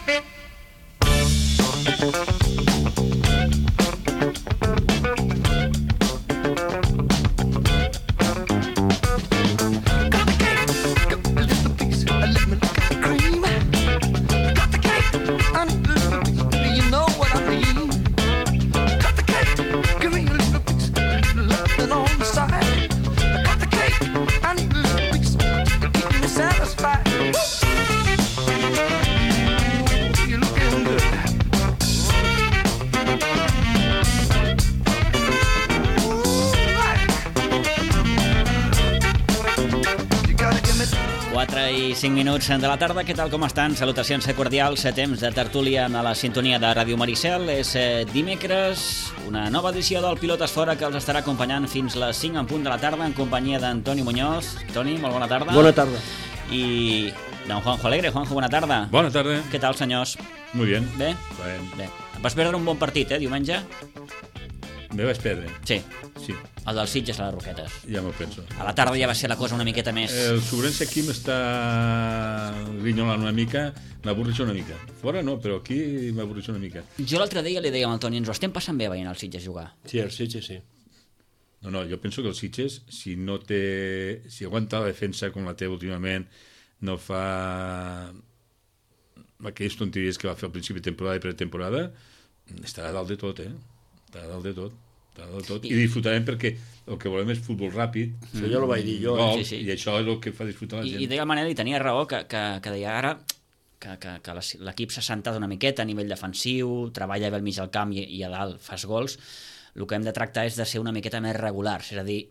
I 5 minuts de la tarda, què tal, com estan? Salutacions cordials, temps de tertúlia a la sintonia de Ràdio Maricel. És dimecres, una nova edició del Pilotes Fora que els estarà acompanyant fins les 5 en punt de la tarda en companyia d'Antoni Muñoz. Toni, molt bona tarda. Bona tarda. I d'en Juanjo Alegre. Juanjo, bona tarda. Bona tarda. Què tal, senyors? Muy bien. Bé? Bé. Vas perdre un bon partit, diumenge? Me vaig perdre. Sí. Sí. El del Sitges a les Roquetes. Ja m'ho penso. A la tarda ja va ser la cosa una miqueta més... El Sobrense aquí m'està grinyolant una mica, m'avorreix una mica. Fora no, però aquí m'avorreix una mica. Jo l'altre dia li deia amb el Toni, ens ho estem passant bé veient el Sitges jugar. Sí, el Sitges sí. No, jo penso que el Sitges, si aguanta la defensa com la té últimament, no fa aquelles tonteries que va fer al principi de temporada i pretemporada, estarà dalt de tot, estarà dalt de tot. I disfrutarem perquè el que volem és futbol ràpid. Això ja ho vaig dir jo. Gols, sí. I això és el que fa disfrutar la gent. I deia el Manel, i tenia raó, que deia ara que l'equip s'ha sentat una miqueta a nivell defensiu, treballa bé al mig del camp i a dalt fas gols. El que hem de tractar és de ser una miqueta més regulars, és a dir,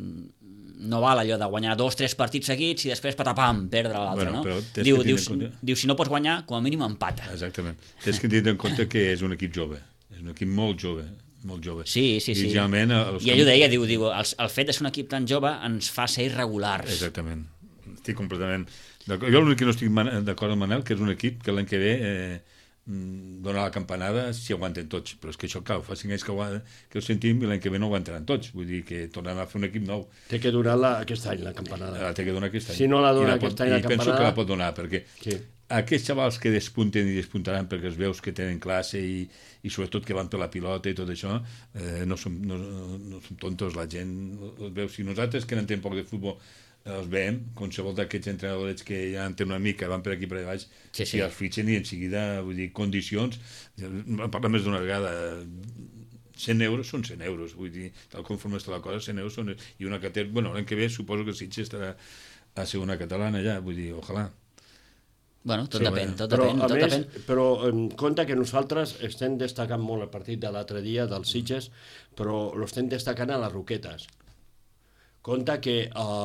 no val allò de guanyar 2 o 3 partits seguits i després patapam, perdre l'altre, no? Diu, si no pots guanyar, com a mínim empata. Exactament. Tens que tenir en compte que és un equip jove, és un equip molt jove. Sí. I ell ho deia, diu, el fet de ser un equip tan jove ens fa ser irregulars. Exactament, estic completament d'acord. Jo l'únic que no estic d'acord amb Manel, que és un equip que l'any que ve dona la campanada si aguanten tots, però és que això, clar, fa 5 anys que ho sentim i l'any que ve no aguantaran tots, vull dir que tornem a fer un equip nou. Té que donar aquest any la campanada. Té que donar aquest any. Si no la dona aquest any la campanada... I penso que la pot donar, perquè aquests xavals que despunten i despuntaran perquè els veus que tenen classe i sobretot que van per la pilota i tot això, no són tontos, la gent els veu. Si nosaltres que n'entenem poc de futbol els veiem, qualsevol d'aquests entrenadors que ja en tenen una mica, van per aquí per allà baix, si els fitxen i en seguida, vull dir, condicions, parla més d'una vegada, 100 euros són 100 euros, vull dir, tal conforme està la cosa, 100 euros són... I una que té... Bueno, l'any que ve suposo que el Sitges estarà a segona catalana ja, vull dir, ojalà. Bueno, tot depèn. Però compte que nosaltres estem destacant molt el partit de l'altre dia del Sitges, però l'estem destacant a les Roquetes. Compte que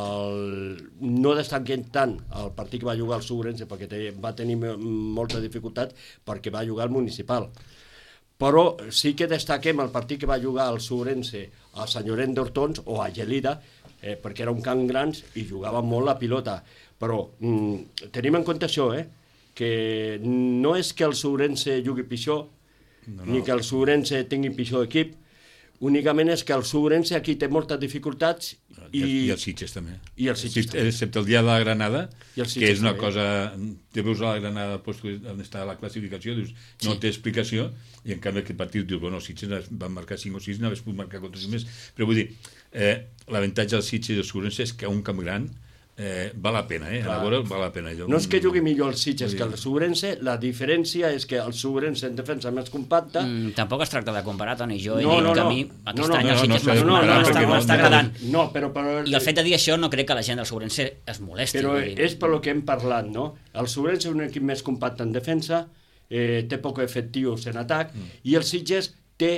no destaquem tant el partit que va jugar el Sobrense perquè va tenir molta dificultat perquè va jugar al Municipal. Però sí que destaquem el partit que va jugar el Sobrense a Sant Llorenç d'Hortons o a Gelida, perquè era un camp gran i jugava molt la pilota. Però tenim en compte això, que no és que el Sobrense jugui pitjor, ni que el Sobrense tingui pitjor equip, únicament és que el Sobrense aquí té moltes dificultats i el Sitges també. I el Sitges també. Excepte el dia de la Granada, que és una també. cosa... Te veus a la Granada on està la classificació, dius, no té explicació, i en canvi aquest partit dius, bueno, el Sitges van marcar 5 o 6, n'hagués pogut marcar 4 o 5 més, però vull dir, l'avantatge del Sitges i del Sobrense és que a un camp gran val la pena, a veure, val la pena. No és que jugui millor el Sitges que el Sobrense, la diferència és que el Sobrense en defensa més compacta... Tampoc es tracta de comparar, Toni, jo he dit que a mi aquest any el Sitges m'està agradant. I el fet de dir això no crec que la gent del Sobrense es molesti. Però és per lo que hem parlat, no? El Sobrense és un equip més compacte en defensa, té poc efectius en atac, i el Sitges té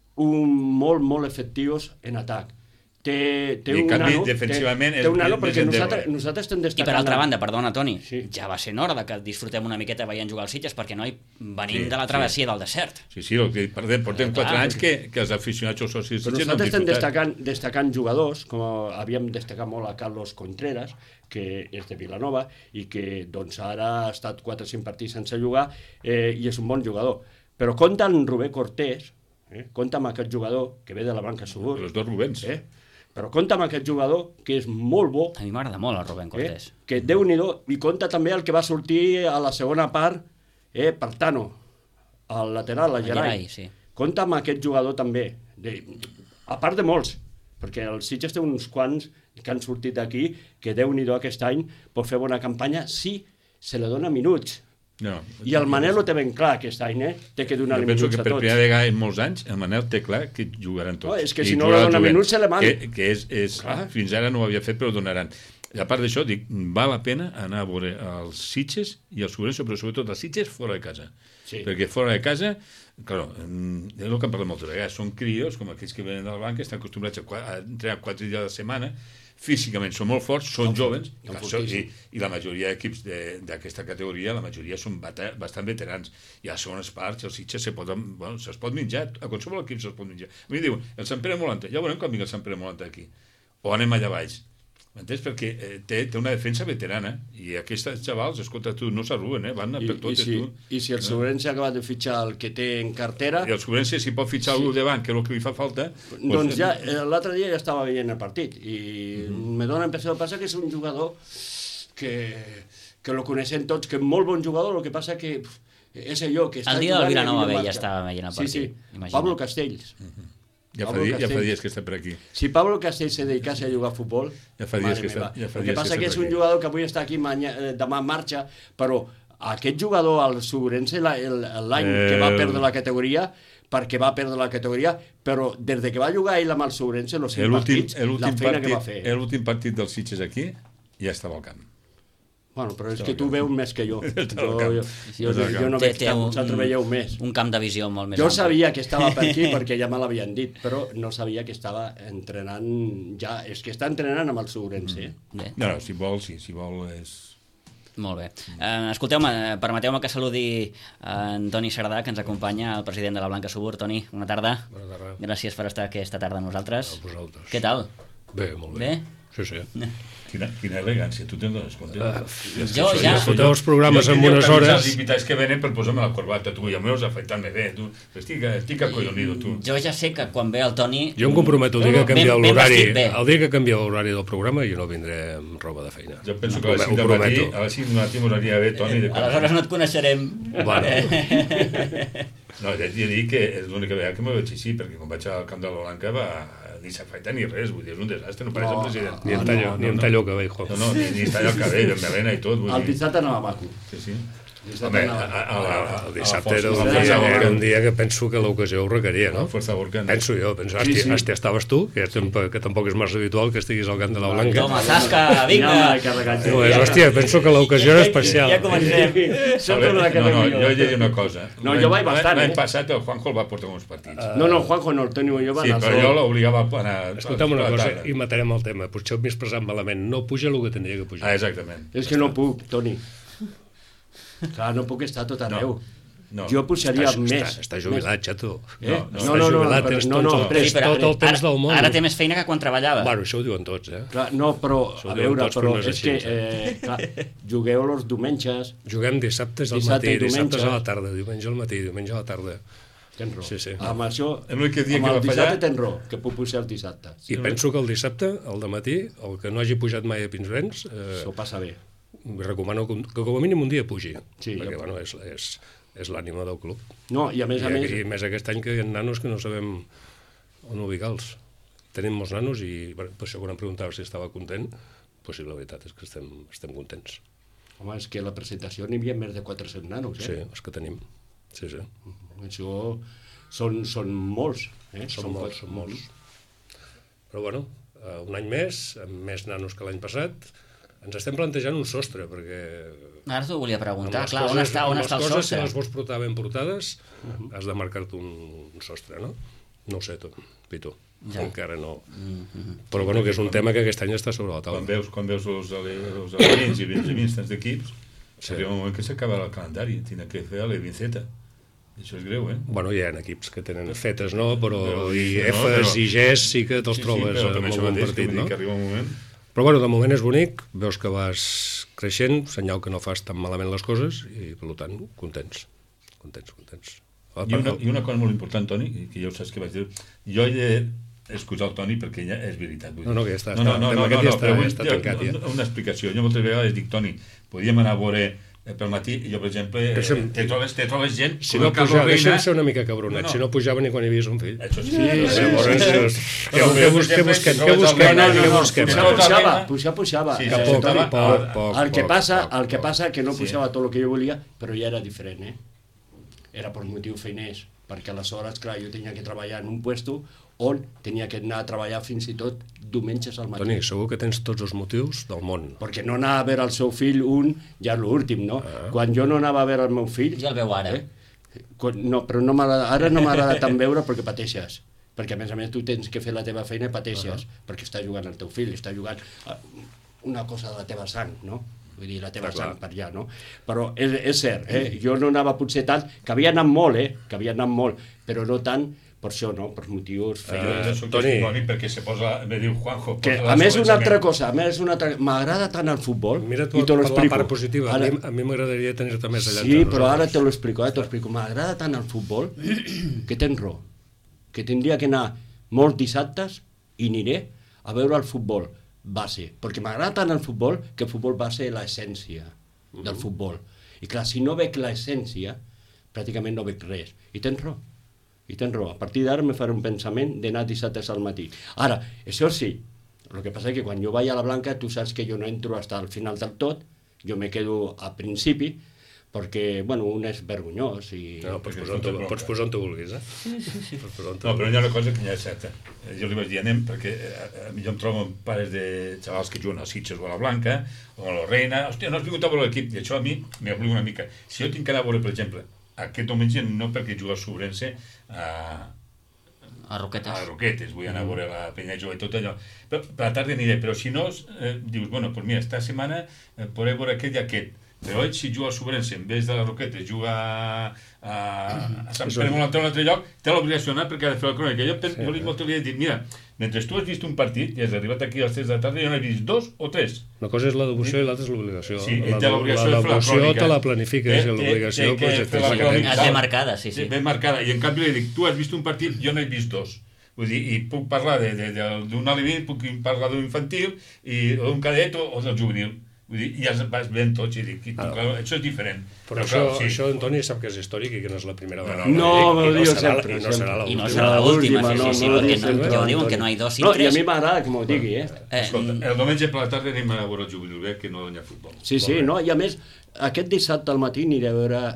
molt efectius en atac. Té un nano, defensivament té un nano perquè nosaltres estem destacant... I per altra banda, perdona, Toni, ja va ser hora que disfrutem una miqueta veient jugar els Sitges perquè noi venim de la travessia del desert. Sí, portem 4 anys que els aficionats o socis... Però nosaltres estem destacant jugadors, com havíem destacat molt a Carlos Contreras, que és de Vilanova i que doncs ara ha estat 4 o 5 partits sense jugar i és un bon jugador. Però compta amb Rubén Cortés, compta amb aquest jugador que ve de la Blanca Subur. Els dos Rubens. Però compta amb aquest jugador, que és molt bo. A mi m'agrada molt el Rubén Cortés. Que Déu-n'hi-do, i compta també el que va sortir a la segona part per Tano, el lateral, el Gerai. Sí. Compta amb aquest jugador també, a part de molts, perquè el Sitges té uns quants que han sortit d'aquí, que Déu-n'hi-do aquest any pot fer bona campanya si se li dona minuts. No, I el Manel ho té ben clar aquest any, té que donar-li minuts a tots. Jo penso que per primera vegada en molts anys el Manel té clar que jugaran tots. És que si no li dona minuts se li man. Que fins ara no ho havia fet, però ho donaran. I a part d'això, dic, val la pena anar a veure els Sitges i els Sobrense, però sobretot els Sitges fora de casa. Sí. Perquè fora de casa, clar, és el que parlem moltes vegades, són crios, com aquells que venen del banc, estan acostumbrats a entrenar 4 dies a la setmana, físicament són molt forts, són jovens, i la majoria d'equips d'aquesta categoria, la majoria són bastant veterans, i a les segones parts els Sitges se'ls pot menjar, a qualsevol equip se'ls pot menjar. A mi diuen, el Sant Pere Molanta, ja veurem quan vingui el Sant Pere Molanta aquí, o anem allà baix. M'entens? Perquè té una defensa veterana i aquests xavals, escolta, tu, no s'arruguen, van per totes, tu. I si el Sobrense acaba de fitxar el que té en cartera... I el Sobrense, si pot fitxar algú davant, que és el que li fa falta... Doncs ja, l'altre dia ja estava veient el partit i me dona l'impressió de passar que és un jugador que lo coneixen tots, que és molt bon jugador, el que passa que és allò que està... El dia del Vilanova B ja estava veient el partit. Sí, Pablo Castells. Ja fa dies que està per aquí. Si Pablo Castells se dedicase a jugar a futbol... Ja fa dies que està per aquí. El que passa que és un jugador que avui està aquí, demà marxa, però aquest jugador, el Sobrense, l'any que va perdre la categoria, perquè va perdre la categoria, però des que va jugar ell amb el Sobrense, els 5 partits, la feina que va fer. L'últim partit dels Sitges aquí ja estava al camp. Bueno, però és que tu veus més que jo. Jo no veig tant, vosaltres veieu més. Un camp de visió molt més Jo sabia que estava per aquí perquè ja me l'havien dit, però no sabia que estava entrenant ja. És que està entrenant amb el Sobrense. No, si vol és... Molt bé. Escolteu-me, permeteu-me que saludi en Toni Cerdà, que ens acompanya, el president de la Blanca Subur. Toni, bona tarda. Bona tarda. Gràcies per estar aquesta tarda amb nosaltres. A vosaltres. Què tal? Bé, molt bé. Sí. Quina elegància, tu te'n dones compte? Jo ja... Foteu els programes en unes hores... Els invitats que venen per posar-me la corbata, tu, i a mi us afaitant-me bé, tu. Estic acollonido, tu. Jo ja sé que quan ve el Toni... Jo em comprometo el dia que canvia l'horari. El dia que canvia l'horari del programa jo no vindré amb roba de feina. Jo penso que a les 5 del matí m'ho aniria bé, Toni. Aleshores no et coneixerem. No, ja et dic que és l'única vegada que m'ho veig així, perquè quan vaig al camp de la Blanca ni s'afaita ni res, vull dir, és un desastre, no pareix el president. Ni em tallo el cabell, jo. No, ni talla el cabell, amb melena i tot. El dissabte anava maco. Sí. Home, el dissabte era un dia que penso que l'ocasió ho requeria, no? Penso jo, hòstia, estaves tu, que tampoc és massa habitual que estiguis al camp de la Blanca. Toma, tasca, vinga! Hòstia, penso que l'ocasió era especial. Ja comencem. No, jo he de dir una cosa. No, jo vaig bastant, L'any passat el Juanjo el va portar uns partits. No, Juanjo no, el Toni i jo va anar. Sí, però jo l'obligava a anar... Escolta'm una cosa, i matarem el tema, potser m'he expressat malament, no puja el que tindria que pujar. Exactament. És que no puc, Toni. Clar, no puc estar tot arreu. Jo pujaria més. Està jubilat, xato. No, tens tot el temps del món. Ara té més feina que quan treballava. Bueno, això ho diuen tots, No, però, a veure, és que jugueu els diumenges. Juguem dissabtes al matí, dissabtes a la tarda, diumenge al matí, diumenge a la tarda. Tens raó. Sí. Amb això, amb el dissabte tens raó, que puc pujar el dissabte. I penso que el dissabte, al dematí, el que no hagi pujat mai a Pinsbens... S'ho passa bé. Recomano que com a mínim un dia pugi, perquè bueno, és l'ànima del club. No, i a més... I més aquest any que hi ha nanos que no sabem on ubicar-los. Tenim molts nanos i per això quan em preguntava si estava content, doncs sí, la veritat és que estem contents. Home, és que a la presentació n'hi havia més de 400 nanos, Sí, els que tenim. Sí. Això són molts, Són molts. Però bueno, un any més, amb més nanos que l'any passat, ens estem plantejant un sostre, perquè... Ara t'ho volia preguntar, clar, on està el sostre? Si les vols portar ben portades, has de marcar-te un sostre, no? No ho sé, Pitu, encara no. Però bueno, que és un tema que aquest any està sobre la taula. Quan veus els elements i benjamins tants d'equips, arriba un moment que s'acaba el calendari, tenen que fer l'E20Z. Això és greu, Bueno, hi ha equips que tenen fetes, no? Però i Fs i Gs sí que te'ls trobes en molt bon partit, no? Que arriba un moment... Però bueno, de moment és bonic, veus que vas creixent, senyal que no fas tan malament les coses i, per tant, contents. I una cosa molt important, Toni, que ja ho saps que vaig dir, jo he d'excusar el Toni perquè ja és veritat. No, que ja està tancat ja. Una explicació. Jo moltes vegades dic, Toni, podíem anar a veure pel matí, jo, per exemple, te trobes gent... Si no pujava, deixa'm ser una mica cabronet, si no pujava ni quan hi havies un fill. Llavors, què busquem? Pujava. El que passa que no pujava tot el que jo volia, però ja era diferent, Era per motius feiners, perquè aleshores, clar, jo tenia que treballar en un puesto on tenia que anar a treballar fins i tot diumenges al matí. Toni, segur que tens tots els motius del món. Perquè no anava a veure el seu fill ja l'últim, no? Quan jo no anava a veure el meu fill... Ja el veu ara. No, però no ara no m'agrada tant veure perquè pateixes. Perquè, a més, tu tens que fer la teva feina i pateixes, perquè està jugant el teu fill, està jugant una cosa de la teva sang, no? Vull dir, la teva sang per allà, no? Però és cert, jo no anava potser tant, que havia anat molt, però no tant per això, no? Per motius feines. Toni, perquè se posa, me diu Juanjo... A més, una altra cosa, m'agrada tant el futbol, i te lo explico. Mira tu la part positiva, a mi m'agradaria tenir-te més allà. Sí, però ara te lo explico, m'agrada tant el futbol que tens raó, que tindria que anar molts dissabtes i aniré a veure el futbol base, perquè m'agrada tant el futbol que el futbol base és l'essència del futbol. I clar, si no veig l'essència, pràcticament no veig res. I tens raó. A partir d'ara me faré un pensament d'anar dissabtes al matí. Ara, això sí, el que passa és que quan jo vaig a la Blanca, tu saps que jo no entro fins al final del tot, jo me quedo al principi, perquè, bueno, un és vergonyós i... No, pots posar on tu vulguis, No, però hi ha una cosa que ja és certa. Jo li vaig dir, anem, perquè jo em trobo amb pares de xavals que juguen a Sitges o a la Blanca, o a la Reina, hòstia, no has vingut a veure l'equip, i això a mi m'obliga una mica. Si jo tinc que anar a veure, per exemple, aquest diumenge no perquè juga a Sobrense a Roquetes, vull anar a veure la penya jove i tot allò, però per la tarda aniré, però si no dius, bueno, pues mira, esta setmana podré veure aquest i aquest, però si juga al Sobrense en vez de la Roquetes juga a Sant Pere Molanter o un altre lloc, té l'obligació d'anar perquè ha de fer la crònica. Jo li he dit, mira, mentre tu has vist un partit i has arribat aquí a les 3 de la tarda, jo n'he vist 2 o 3. Una cosa és la devoció i l'altra és l'obligació. Sí, té l'obligació de fer la crònica. La devoció te la planifiques i l'obligació... És ben marcada, sí. Ben marcada, i en canvi li dic, tu has vist un partit, jo n'he vist 2. Vull dir, i puc parlar d'un alibi, puc parlar d'un infantil, d'un cadet o del juvenil. Vull dir, ja vas veient tots i dic, clar, això és diferent. Però això, Antoni, sap que és històric i que no és la primera vegada. No, m'ho diu sempre. I no serà I no serà l'última, sí, perquè ja ho diuen que no hi 2 i 3. No, i a mi m'agrada que m'ho digui, Escolta, el diumenge per la tarda anem a veure el juvenil, que no hi ha futbol. Sí, no, i a més, aquest dissabte al matí aniré a veure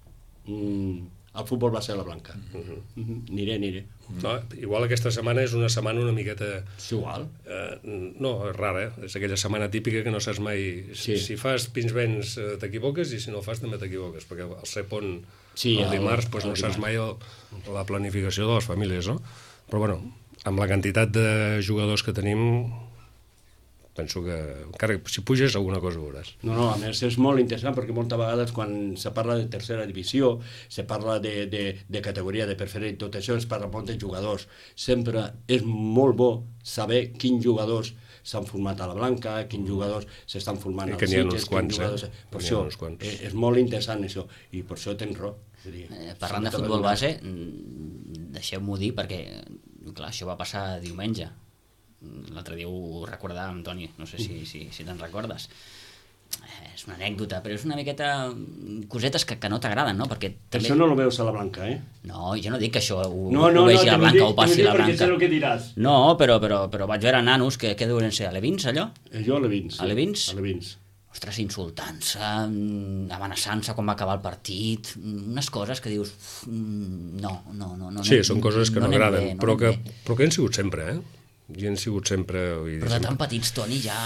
el futbol base de la Blanca. Aniré. No, igual aquesta setmana és una setmana una miqueta... Igual? No, és rara, és aquella setmana típica que no saps mai... Si fas pins-vents t'equivoques i si no el fas també t'equivoques, perquè al ser pont el dimarts no saps mai la planificació de les famílies, no? Però bueno, amb la quantitat de jugadors que tenim, penso que encara si puges alguna cosa veuràs. No, a més és molt interessant perquè moltes vegades quan se parla de tercera divisió, se parla de categoria de preferent, tot això es parla molt de jugadors. Sempre és molt bo saber quins jugadors s'han format a la Blanca, quins jugadors s'estan formant als Sitges, quins jugadors... Per això és molt interessant això, i per això tens raó. Parlant de futbol base, deixeu-m'ho dir perquè, clar, això va passar diumenge. L'altre dia ho recordàvem, Toni, no sé si te'n recordes. És una anècdota, però és una miqueta cosetes que no t'agraden, no? Perquè també... Això no ho veus a la Blanca, No, jo no dic que això ho vegi a la Blanca o passi a la Blanca. Perquè sé el que diràs. No, però vaig veure nanos que deuen ser alevins, allò? Jo alevins. Alevins? Ostres, insultant-se, amenaçant-se quan va acabar el partit, unes coses que dius... No. Sí, són coses que no agraden, però que han sigut sempre, i han sigut sempre... Però de tan petits, Toni, ja...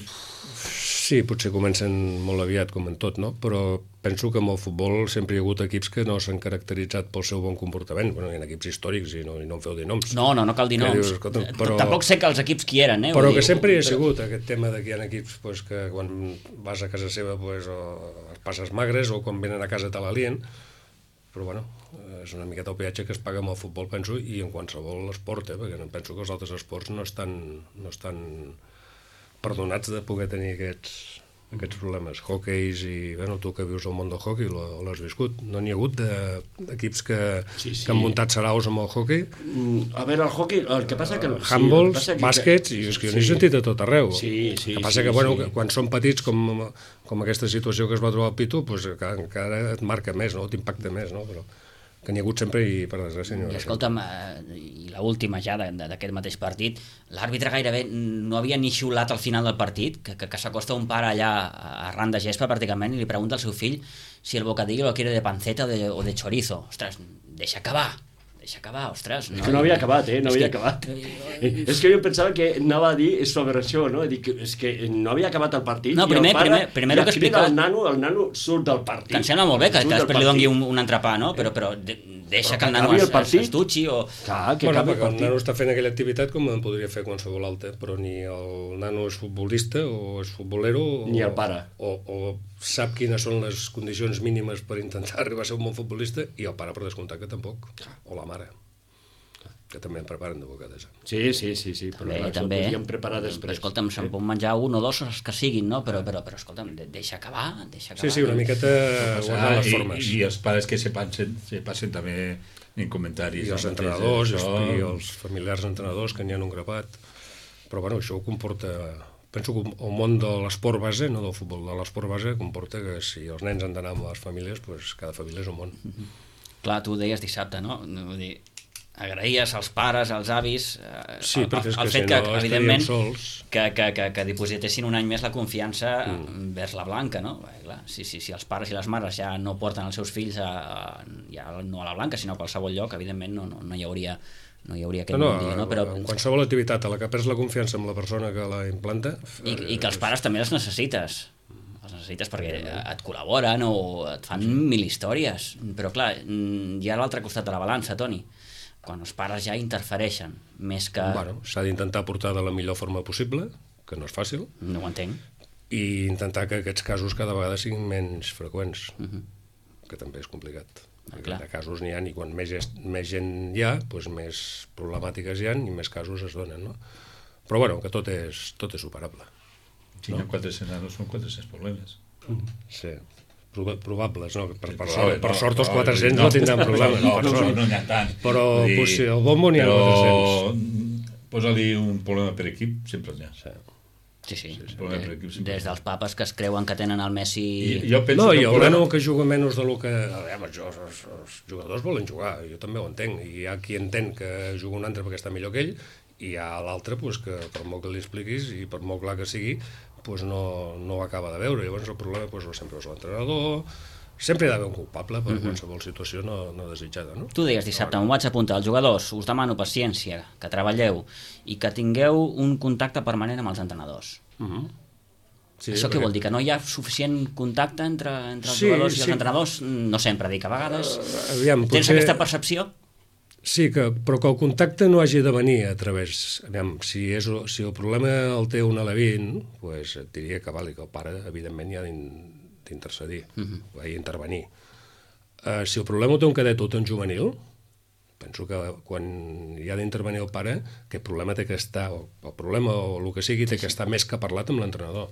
Sí, potser comencen molt aviat, com en tot, no? Però penso que amb el futbol sempre hi ha hagut equips que no s'han caracteritzat pel seu bon comportament. Bueno, hi ha equips històrics i no em feu dir noms. No cal dir noms. Tampoc sé que els equips qui eren, Però que sempre hi ha sigut aquest tema de que hi ha equips que quan vas a casa seva o passes magres o quan venen a casa te l'alien. Però bueno, és una miqueta el peatge que es paga amb el futbol, penso, i en qualsevol esport, perquè penso que els altres esports no estan perdonats de poder tenir aquests problemes. Hockeys i, bueno, tu que vius al món del hockey l'has viscut. No n'hi ha hagut d'equips que han muntat saraus amb el hockey? A veure, el hockey, el que passa que... Handballs, bàsquets, i és que jo n'he sentit a tot arreu. El que passa que, bueno, quan són petits, com aquesta situació que es va trobar al Pitu, doncs encara et marca més, no? T'impacta més, no? Però que n'hi ha hagut sempre i, per desgràcia, I escolta'm, i l'última ja d'aquest mateix partit, l'àrbitre gairebé no havia ni xiulat al final del partit, que s'acosta un pare allà arran de gespa pràcticament i li pregunta al seu fill si el bocadillo lo quiere de panceta o de chorizo. Ostres, deixa acabar, ostres. No? És que no havia acabat, no havia acabat. És que jo pensava que anava a dir sobre això, no? Dic, és que no havia acabat el partit, no, primer, i el pare primer que explica... el nano surt del partit. Que em sembla molt bé que després li doni un entrepà, no? Però deixa que el nano es dutxi o... Clar, que bueno, perquè el nano està fent aquella activitat com en podria fer qualsevol altre, però ni el nano és futbolista o és futbolero ni el pare o sap quines són les condicions mínimes per intentar arribar a ser un bon futbolista, i el pare per descomptat que tampoc, o la mare, que també en preparen de bocades. Sí, però també podríem preparar després. Escolta'm, se'n pot menjar un o dos els que siguin, no? Però escolta'm, deixa acabar. Sí, una miqueta guardar les formes. I els pares que se passen també en comentaris. I els entrenadors, i els familiars entrenadors que n'hi ha un grapat. Però bueno, això comporta... Penso que el món de l'esport base, no del futbol, de l'esport base, comporta que si els nens han d'anar amb les famílies, doncs cada família és un món. Clar, tu ho deies dissabte, no? Vull dir, agraïes als pares, als avis, sí, perquè el fet que, evidentment, que dipositessin un any més la confiança vers la blanca, no? Clar, si els pares i les mares ja no porten els seus fills ja no a la blanca, sinó a qualsevol lloc, evidentment no hi hauria aquest dia, no? Però en qualsevol activitat a la que perds la confiança amb la persona que la implanta... I que els pares també els necessites perquè et col·laboren o et fan mil històries, però clar, hi ha l'altre costat de la balança, Toni, quan els pares ja interfereixen més que... Bueno, s'ha d'intentar portar de la millor forma possible, que no és fàcil. No ho entenc. I intentar que aquests casos cada vegada siguin menys freqüents, que també és complicat. Perquè de casos n'hi ha, i quan més gent hi ha, doncs més problemàtiques hi ha i més casos es donen, no? Però bueno, que tot és superable. Si hi ha 400 nanos, són 400 problemes. Sí, probables, no? Per sort els 400 no tindran problemes. No n'hi ha tant. Però si al bon món n'hi ha 400. Posa-li un problema per equip, sempre n'hi ha. Sí. Des dels papes que es creuen que tenen el Messi... I el nano que juga menys de lo que... Els jugadors volen jugar, jo també ho entenc, i hi ha qui entén que juga un altre perquè està millor que ell, i hi ha l'altre que per molt que li expliquis i per molt clar que sigui, no ho acaba de veure. Llavors el problema sempre és l'entrenador. Sempre hi ha d'haver un culpable per qualsevol situació no desitjada, no? Tu deies dissabte, m'ho vaig apuntar, als jugadors, us demano paciència, que treballeu i que tingueu un contacte permanent amb els entrenadors. Sí, això què vol dir? Que no hi ha suficient contacte entre els jugadors i els entrenadors? No sempre, dic, a vegades... Tens aquesta percepció? Sí, però que el contacte no hagi de venir a través... Si el problema el té un alevin, doncs et diria que vali, que el pare, evidentment, hi ha d'intercedir, d'intervenir. Si el problema ho té un cadet o té un juvenil, penso que quan hi ha d'intervenir el pare, aquest problema té que estar, el problema o el que sigui, té que estar més que parlat amb l'entrenador.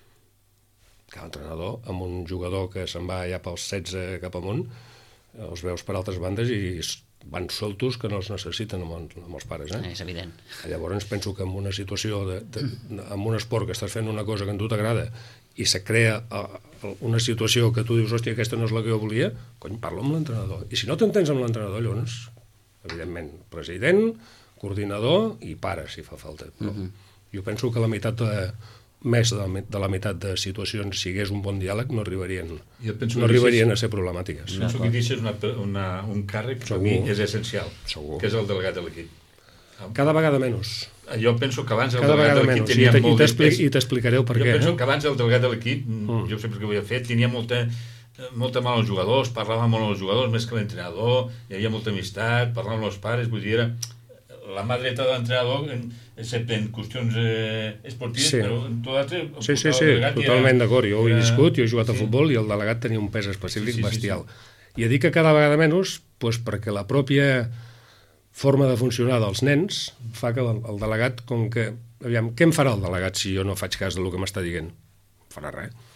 Que l'entrenador, amb un jugador que se'n va ja pels 16 cap amunt, els veus per altres bandes i van soltos que no els necessiten amb els pares. És evident. Llavors penso que en una situació, en un esport que estàs fent una cosa que a tu t'agrada i se crea una situació que tu dius, hòstia, aquesta no és la que jo volia, cony, parla amb l'entrenador. I si no t'entens amb l'entrenador, llavors, evidentment, president, coordinador i pare, si fa falta. Però jo penso que més de la meitat de situacions, si hi hagués un bon diàleg, no arribarien a ser problemàtiques. Penso que deixes un càrrec que per mi és essencial, que és el delegat de l'equip. Cada vegada menys. Jo penso que abans el delegat de l'equip tenia molt de pes. I t'explicaré el per què. Jo penso que abans el delegat de l'equip, jo sempre que ho havia fet, tenia molta mà als jugadors, parlava molt als jugadors, més que l'entrenador, hi havia molta amistat, parlava amb els pares, vull dir, era la mà dreta de l'entrenador, excepte en qüestions esportives, però en tot altre... Sí, totalment d'acord. Jo ho he viscut, jo he jugat a futbol i el delegat tenia un pes específic bestial. I a dir que cada vegada menys, perquè la pròpia forma de funcionar dels nens fa que el delegat, com que... Aviam, què em farà el delegat si jo no faig cas del que m'està dient? No farà res.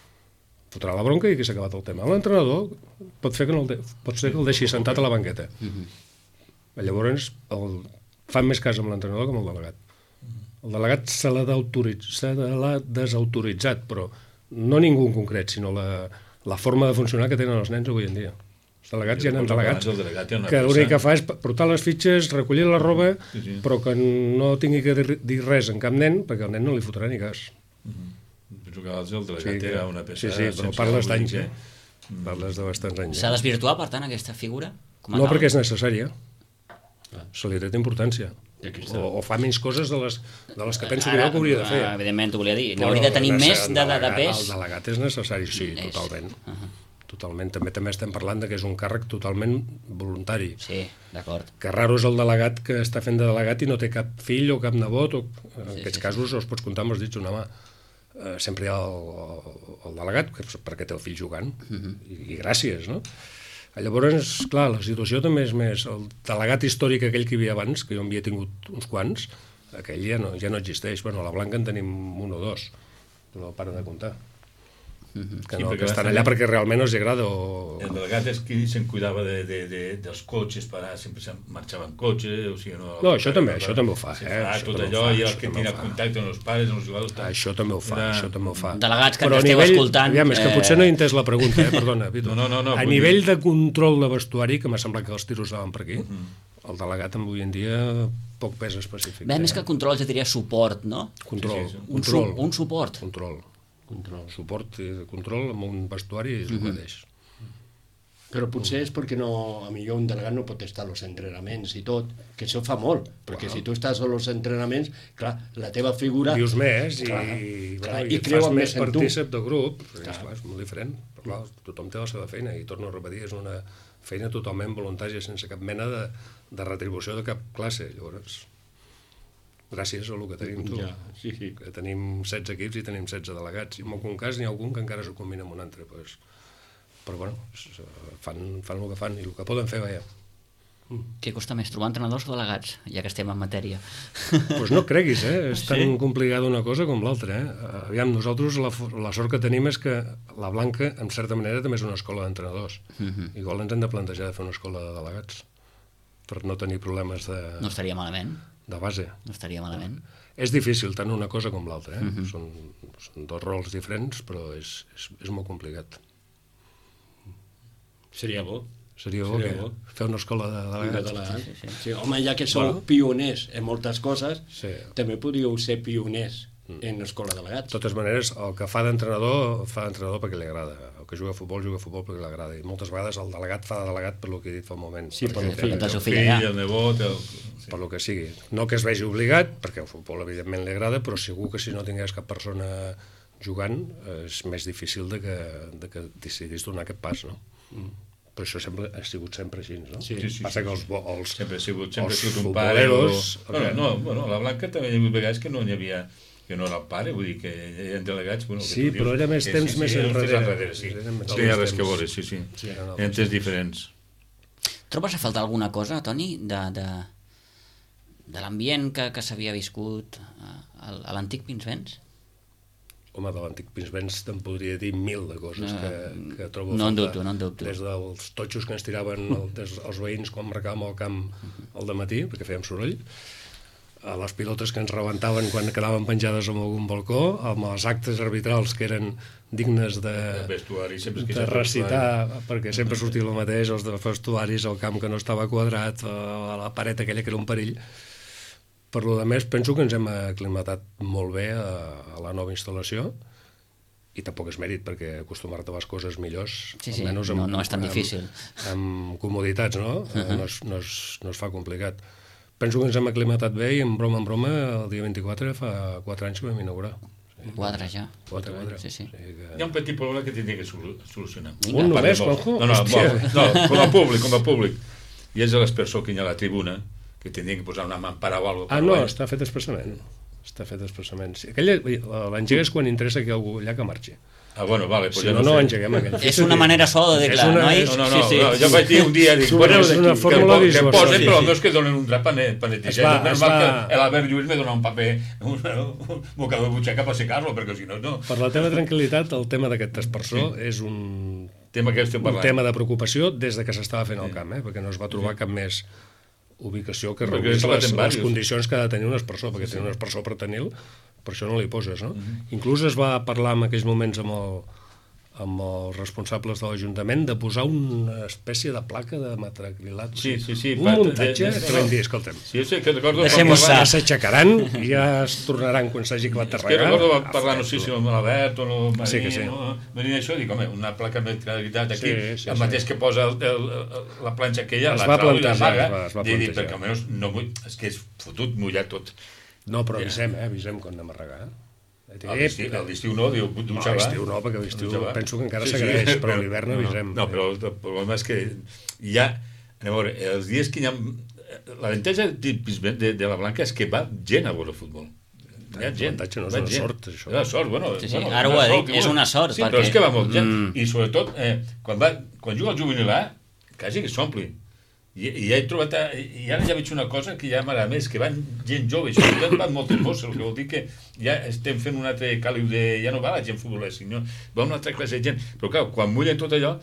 fotrà la bronca i aquí s'ha acabat el tema. L'entrenador pot ser que el deixi sentat a la banqueta. Llavors fan més cas amb l'entrenador que amb el delegat. El delegat se l'ha desautoritzat, però no ningú en concret, sinó la forma de funcionar que tenen els nens avui en dia. Els delegats ja han delegats que l'únic que fa és portar les fitxes, recollir la roba, però que no tingui que dir res en cap nen, perquè el nen no li fotrà ni cas. Penso que el delegat era una peça... Sí, però parles d'anys, parles de bastants anys. S'ha desvirtuat, per tant, aquesta figura? No, perquè és necessària. Se li tret importància. O fa menys coses de les que penso que jo que hauria de fer. Evidentment, t'ho volia dir. Hauria de tenir més de pes. El delegat és necessari, sí, totalment. Totalment. També estem parlant que és un càrrec totalment voluntari. Sí, d'acord. Que raro és el delegat que està fent de delegat i no té cap fill o cap nebot. En aquests casos els pots comptar amb els dits d'una mà. Sempre hi ha el delegat, perquè té el fill jugant. I gràcies, no? Llavors, clar, la situació també és més... El delegat històric, aquell que hi havia abans, que jo en havia tingut uns quants, aquell ja no existeix. Bueno, a la Blanca en tenim un o dos, però para de comptar. Que estan allà perquè realment no els agrada. El delegat és qui se'n cuidava dels cotxes, sempre marxava en cotxe, o sigui... No, això també ho fa. Tot allò, i el que tenia contacte amb els pares, amb els jugadors... Això també ho fa. Delegats que ens esteu escoltant... Aviam, és que potser no he entès la pregunta, perdona, Vito. A nivell de control de vestuari, que m'ha semblat que els tiros anaven per aquí, el delegat avui en dia poc pes específic. Bé, més que control, ja diria suport, no? Control. Un suport. Suport i control amb un vestuari és el mateix. Però potser és perquè a millor un delegat no pot estar als entrenaments i tot, que això fa molt, perquè si tu estàs als entrenaments, clar, la teva figura... Vius més i creuen més en tu. Partícip del grup, és molt diferent. Però tothom té la seva feina i torno a repetir, és una feina totalment voluntària, sense cap mena de retribució de cap classe. Llavors, gràcies a el que tenim tu. Que tenim 16 equips i tenim 16 delegats. I en algun cas n'hi ha algun que encara s'ho combina amb un altre. Però bueno, fan el que fan i el que poden fer, veia. Què costa més, trobar entrenadors o delegats, ja que estem en matèria? Doncs no creguis, és tan complicada una cosa com l'altra. Aviam, nosaltres la sort que tenim és que la Blanca, en certa manera, també és una escola d'entrenadors. Igual ens hem de plantejar de fer una escola de delegats per no tenir problemes de... No estaria malament. De base. No estaria malament. És difícil, tant una cosa com l'altra. Són dos rols diferents, però és molt complicat. Seria bo. Seria bo fer una escola de delegats. Sí. Home, ja que sou pioners en moltes coses, també podríeu ser pioners en escola de delegats. De totes maneres, el que fa d'entrenador perquè li agrada. El que juga a futbol perquè li agrada. I moltes vegades el delegat fa de delegat per el que he dit fa un moment. Sí, per el fill allà. El nebot... Per el que sigui. No que es vegi obligat, perquè el futbol evidentment li agrada, però segur que si no tingués cap persona jugant és més difícil de que decidís donar aquest pas, no? Però això ha sigut sempre així, no? Sí. Passa que els sempre ha sigut un pare... Bueno, la Blanca també hi havia vegades que no hi havia... que no era el pare, vull dir que hi ha delegats... Sí, però era més temps més enrere. Sí, hi ha res que veure, sí. En temps diferents. Trobes a faltar alguna cosa, Toni, de l'ambient que s'havia viscut a l'antic Pinsbens? Home, de l'antic Pinsbens te'n podria dir 1000 de coses que trobo a faltar. No en dubto. Des dels totxos que ens tiraven els veïns quan marcàvem el camp al dematí, perquè fèiem soroll, a les pilotes que ens rebentaven quan quedaven penjades en algun balcó, amb els actes arbitrals que eren dignes de recitar, perquè sempre sortia el mateix, els de vestuaris, el camp que no estava quadrat, a la paret aquella que era un perill. Per lo de més, penso que ens hem aclimatat molt bé a la nova instal·lació, i tampoc és mèrit, perquè acostumar-te a les coses millors, almenys no és tan difícil. Amb comoditats, no? No es fa complicat. Penso que ens hem aclimatat bé i en broma, el dia 24 fa 4 anys que vam inaugurar. 4 ja. 4. Sí. Hi ha un petit problema que tindria que solucionar. Un només, Juanjo? No, com a públic. I és l'espersor que hi ha a la tribuna, que tindria que posar una mampara o alguna cosa. No, està fet expressament. L'engega és quan interessa que algú allà que marxi. bueno, vale. Si no, no engeguem aquell. És una manera sola de dir, nois. No, jo vaig dir un dia, és una fórmula que posen, però no és que donen un drap per netejar. És normal que l'Albert Lluís me dona un paper, un mocador de butxaca per secar-lo, perquè si no, no. Per la teva tranquil·litat, el tema d'aquest aspersor és un tema de preocupació des de que s'estava fent el camp, perquè no es va trobar cap més ubicació que reduís les condicions que ha de tenir un aspersor, perquè tenir un aspersor per tenir-lo, per això no li poses, no? Inclús es va parlar en aquells moments amb els responsables de l'Ajuntament de posar una espècie de placa de metacrilat. Sí. Un muntatge que vam dir, escolta'm, deixem-ho estar. s'aixecaran i ja es tornaran quan s'hagi acabat de regar. És que recordo parlar, no sé si amb l'Albert o el Marín, venint això, dic, home, una placa de metacrilat aquí, el mateix que posa la planxa aquella, la trau i la paga, dic, perquè almenys no vull, és que és fotut mullat tot. No, però avisem quan anem a regar. L'estiu no, diu dutxa va. L'estiu no, perquè l'estiu penso que encara s'agraeix, però a l'hivern avisem. No, però el problema és que hi ha, anem a veure, els dies que hi ha... L'avantatge de la Blanca és que va gent a veure futbol. Hi ha gent. L'avantatge no és una sort, això. És una sort, bueno. Ara ho ha dit, és una sort. Sí, però és que va molt gent. I sobretot, quan juga el juvenil A, quasi que s'ompli. I ja he trobat, i ara ja veig una cosa que ja m'agrada més, que van gent jove, això ja van moltes bosses, el que vol dir que ja estem fent un altre càliu de... ja no va la gent futbolera, sinó va una altra classe de gent. Però clar, quan mullen tot allò,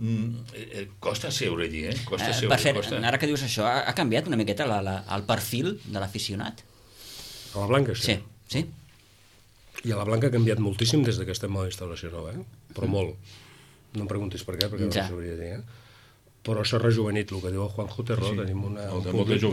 costa seure allí, costa seure. Per cert, ara que dius això, ha canviat una miqueta el perfil de l'aficionat? A la Blanca, sí. Sí. I a la Blanca ha canviat moltíssim des que estem a la instal·lació nova, però molt. No em preguntis per què, perquè no ho sabria dir, però s'ha rejuvenit, el que diu el Juanjo Terró, tenim un públic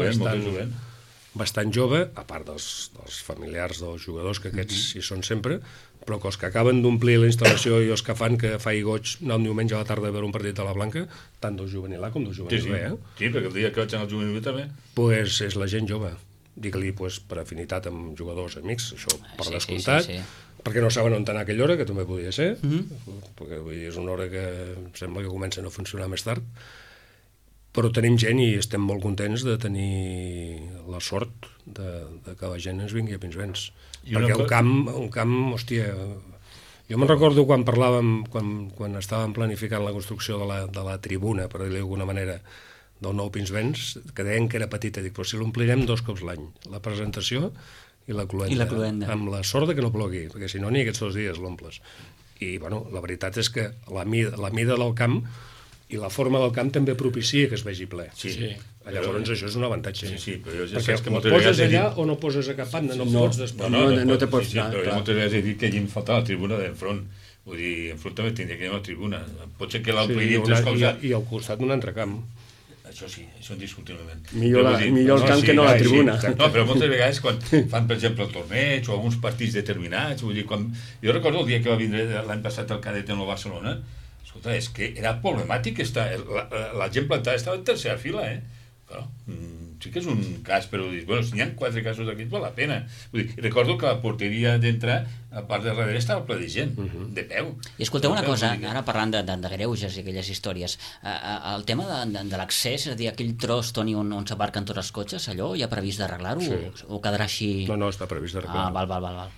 bastant jove, a part dels familiars dels jugadors, que aquests hi són sempre, però que els que acaben d'omplir la instal·lació i els que fan que faci goig anar un diumenge a la tarda a veure un partit de la Blanca, tant del juvenil A com del juvenil B. Sí, perquè el dia que vaig anar al juvenil B també. Doncs és la gent jove. Digue-li per afinitat amb jugadors amics, això per descomptat, perquè no saben on anar a aquella hora, que també podia ser, perquè és una hora que sembla que comencen a funcionar més tard, però tenim gent i estem molt contents de tenir la sort de que la gent ens vingui a Pinsbens. Perquè un camp, hòstia... Jo me'n recordo quan parlàvem, quan estàvem planificant la construcció de la tribuna, per dir-li d'alguna manera, del nou Pinsbens, que deien que era petita. Dic, però si l'omplirem 2 cops l'any, la presentació i la cloenda. Amb la sort de que no plogui, perquè si no ni aquests 2 dies l'omples. I, bueno, la veritat és que la mida del camp i la forma del camp també propicia que es vegi ple. Llavors això és un avantatge. Però ja perquè que o poses allà o no poses a cap banda, no pots després. No te pots anar. Però jo moltes vegades he dit que allí em falta la tribuna d'enfront. Vull dir, enfront també tindria que hi ha una tribuna. Pot ser que l'ampliïn 3 cops. I al costat d'un altre camp. Això sí, això indiscutiblement. Millor el camp que no la tribuna. No, però moltes vegades quan fan, per exemple, el torneig o alguns partits determinats, vull dir, jo recordo el dia que va vindre l'any passat el cadet en el Barcelona, escolta, és que era problemàtic, la gent plantada estava en tercera fila, però sí que és un cas, però dius, bueno, si n'hi ha 4 casos d'aquí, val la pena. Vull dir, recordo que la porteria d'entrar, a part de darrere, estava ple de gent, de peu. I escolteu una cosa, ara parlant de greuges i aquelles històries, el tema de l'accés, és a dir, aquell tros, Toni, on s'aparquen tots els cotxes, allò hi ha previst d'arreglar-ho o quedarà així? No, està previst d'arreglar-ho. Val.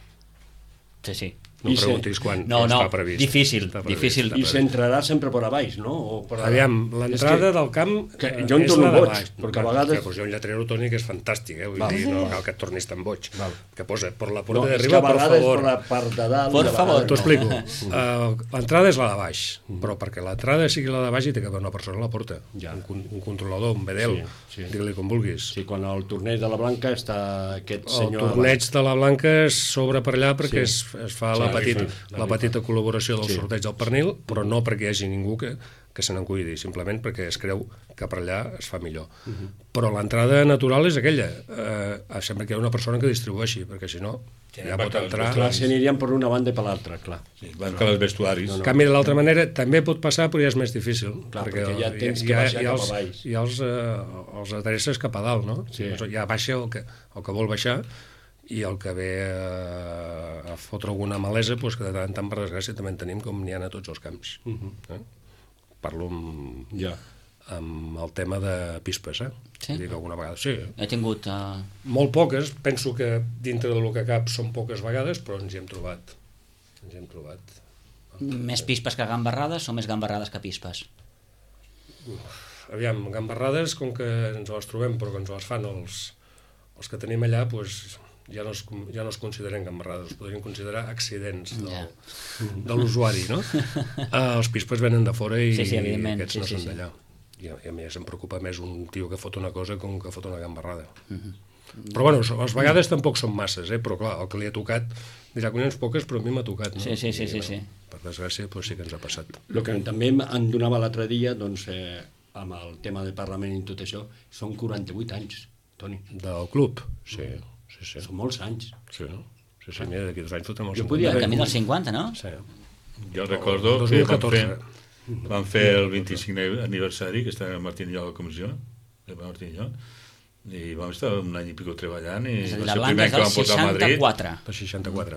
Sí. No em preguntis quan està previst. Difícil. I s'entrarà sempre per a baix, no? Aviam, l'entrada del camp jo em torno boig, perquè a vegades... Hi ha un lletrero, Toni, que és fantàstic, vull dir, no cal que et tornis tan boig. Que posa, per la porta d'arriba, per favor. Per la part de dalt... Per favor. T'ho explico. L'entrada és la de baix, però perquè l'entrada sigui la de baix hi té que haver una persona a la porta. Un controlador, un bedel, digue-li com vulguis. Sí, quan al torneig de la Blanca està aquest senyor... El torneig de la Blanca s'obre per allà perquè es fa la petita col·laboració del sorteig del pernil, però no perquè hi hagi ningú que se n'en cuidi, simplement perquè es creu que per allà es fa millor. Però l'entrada natural és aquella. Sempre que hi ha una persona que distribueixi, perquè si no ja pot entrar... Clar, s'anirien per una banda i per l'altra, clar. Van calar els vestuaris. En canvi, de l'altra manera, també pot passar, però ja és més difícil. Clar, perquè ja tens que baixar cap a baix. Hi ha els adreces cap a dalt, no? Ja baixa el que vol baixar, i el que ve a fotre alguna malesa, doncs que de tant en tant, per desgràcia, també en tenim com n'hi ha a tots els camps. Parlo amb el tema de pispes, Sí? Dic alguna vegada, sí. He tingut... Molt poques, penso que dintre del que cap són poques vegades, però ens hi hem trobat. Més pispes que gambarrades o més gambarrades que pispes? Aviam, gambarrades, com que ens les trobem, però que ens les fan els que tenim allà, doncs ja no es consideren gambarrades, es podrien considerar accidents de l'usuari, no? Els pispes venen de fora i aquests no són d'allà. I a mi em preocupa més un tio que fot una cosa com que fot una gambarrada. Però bueno, les vegades tampoc són masses, però clar, el que li ha tocat dirà que n'hi poques, però a mi m'ha tocat, no? Sí. Per desgràcia, doncs sí que ens ha passat. El que també em donava l'altre dia, doncs, amb el tema del Parlament i tot això, són 48 anys, Toni. Del club? Sí. Són molts anys. Sí, mira, d'aquí 2 anys fotem els 50. El camí dels 50, no? Sí. Jo recordo que van fer el 25è aniversari, que estava Martín i jo a la comissió, i vam estar un any i pico treballant, i és a dir, la blanca és del 64. Per 64.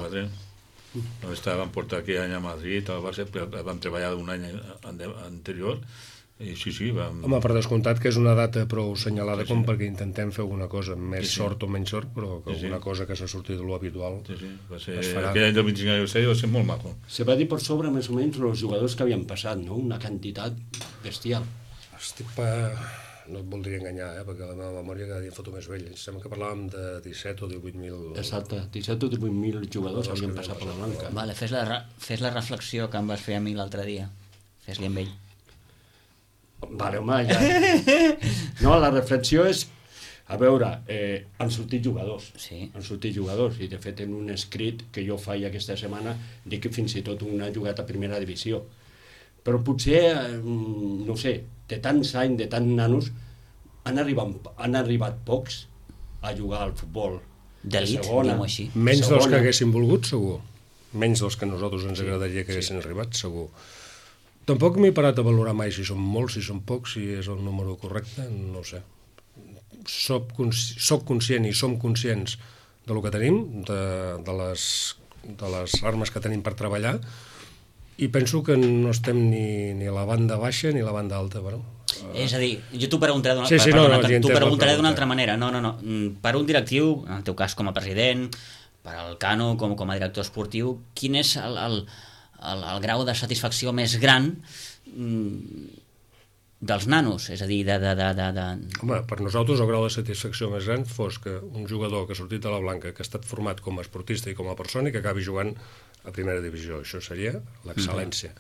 Vam portar aquell any a Madrid, vam treballar un any anterior, i sí, vam... Home, per descomptat que és una data prou assenyalada com perquè intentem fer alguna cosa, més sort o menys sort, però alguna cosa que s'ha sortit de l'habitual. Va ser... Aquell any del 25 aniversari va ser molt maco. Se va dir per sobre, més o menys, els jugadors que havien passat, no? Una quantitat bestial. No et voldria enganyar, perquè la meva memòria cada dia foto més vell. Sembla que parlàvem de 17 o 18.000... Exacte, 17 o 18.000 jugadors havien passat per la blanca. Vale, fes la reflexió que em vas fer a mi l'altre dia. Fes-li amb ell. Vale, home, ja... No, la reflexió és... A veure, han sortit jugadors. Sí. Han sortit jugadors, i de fet en un escrit que jo faig aquesta setmana dic que fins i tot un ha jugat a primera divisió. Però potser, no sé, de tants anys, de tants nanos, han arribat pocs a jugar al futbol. D'elit, diguem-ho així. Menys dels que haguessin volgut, segur. Menys dels que a nosaltres ens agradaria que haguessin arribat, segur. Tampoc m'he parat a valorar mai si són molts, si són pocs, si és el número correcte, no ho sé. Soc conscient i som conscients del que tenim, de les armes que tenim per treballar, i penso que no estem ni a la banda baixa ni a la banda alta, però... És a dir, jo t'ho preguntaré d'una altra manera. No. Per un directiu, en el teu cas com a president, per al Cano com a director esportiu, quin és el grau de satisfacció més gran dels nanos? És a dir, Home, per nosaltres el grau de satisfacció més gran fos que un jugador que ha sortit de la blanca, que ha estat format com a esportista i com a persona i que acabi jugant a primera divisió. Això seria l'excel·lència.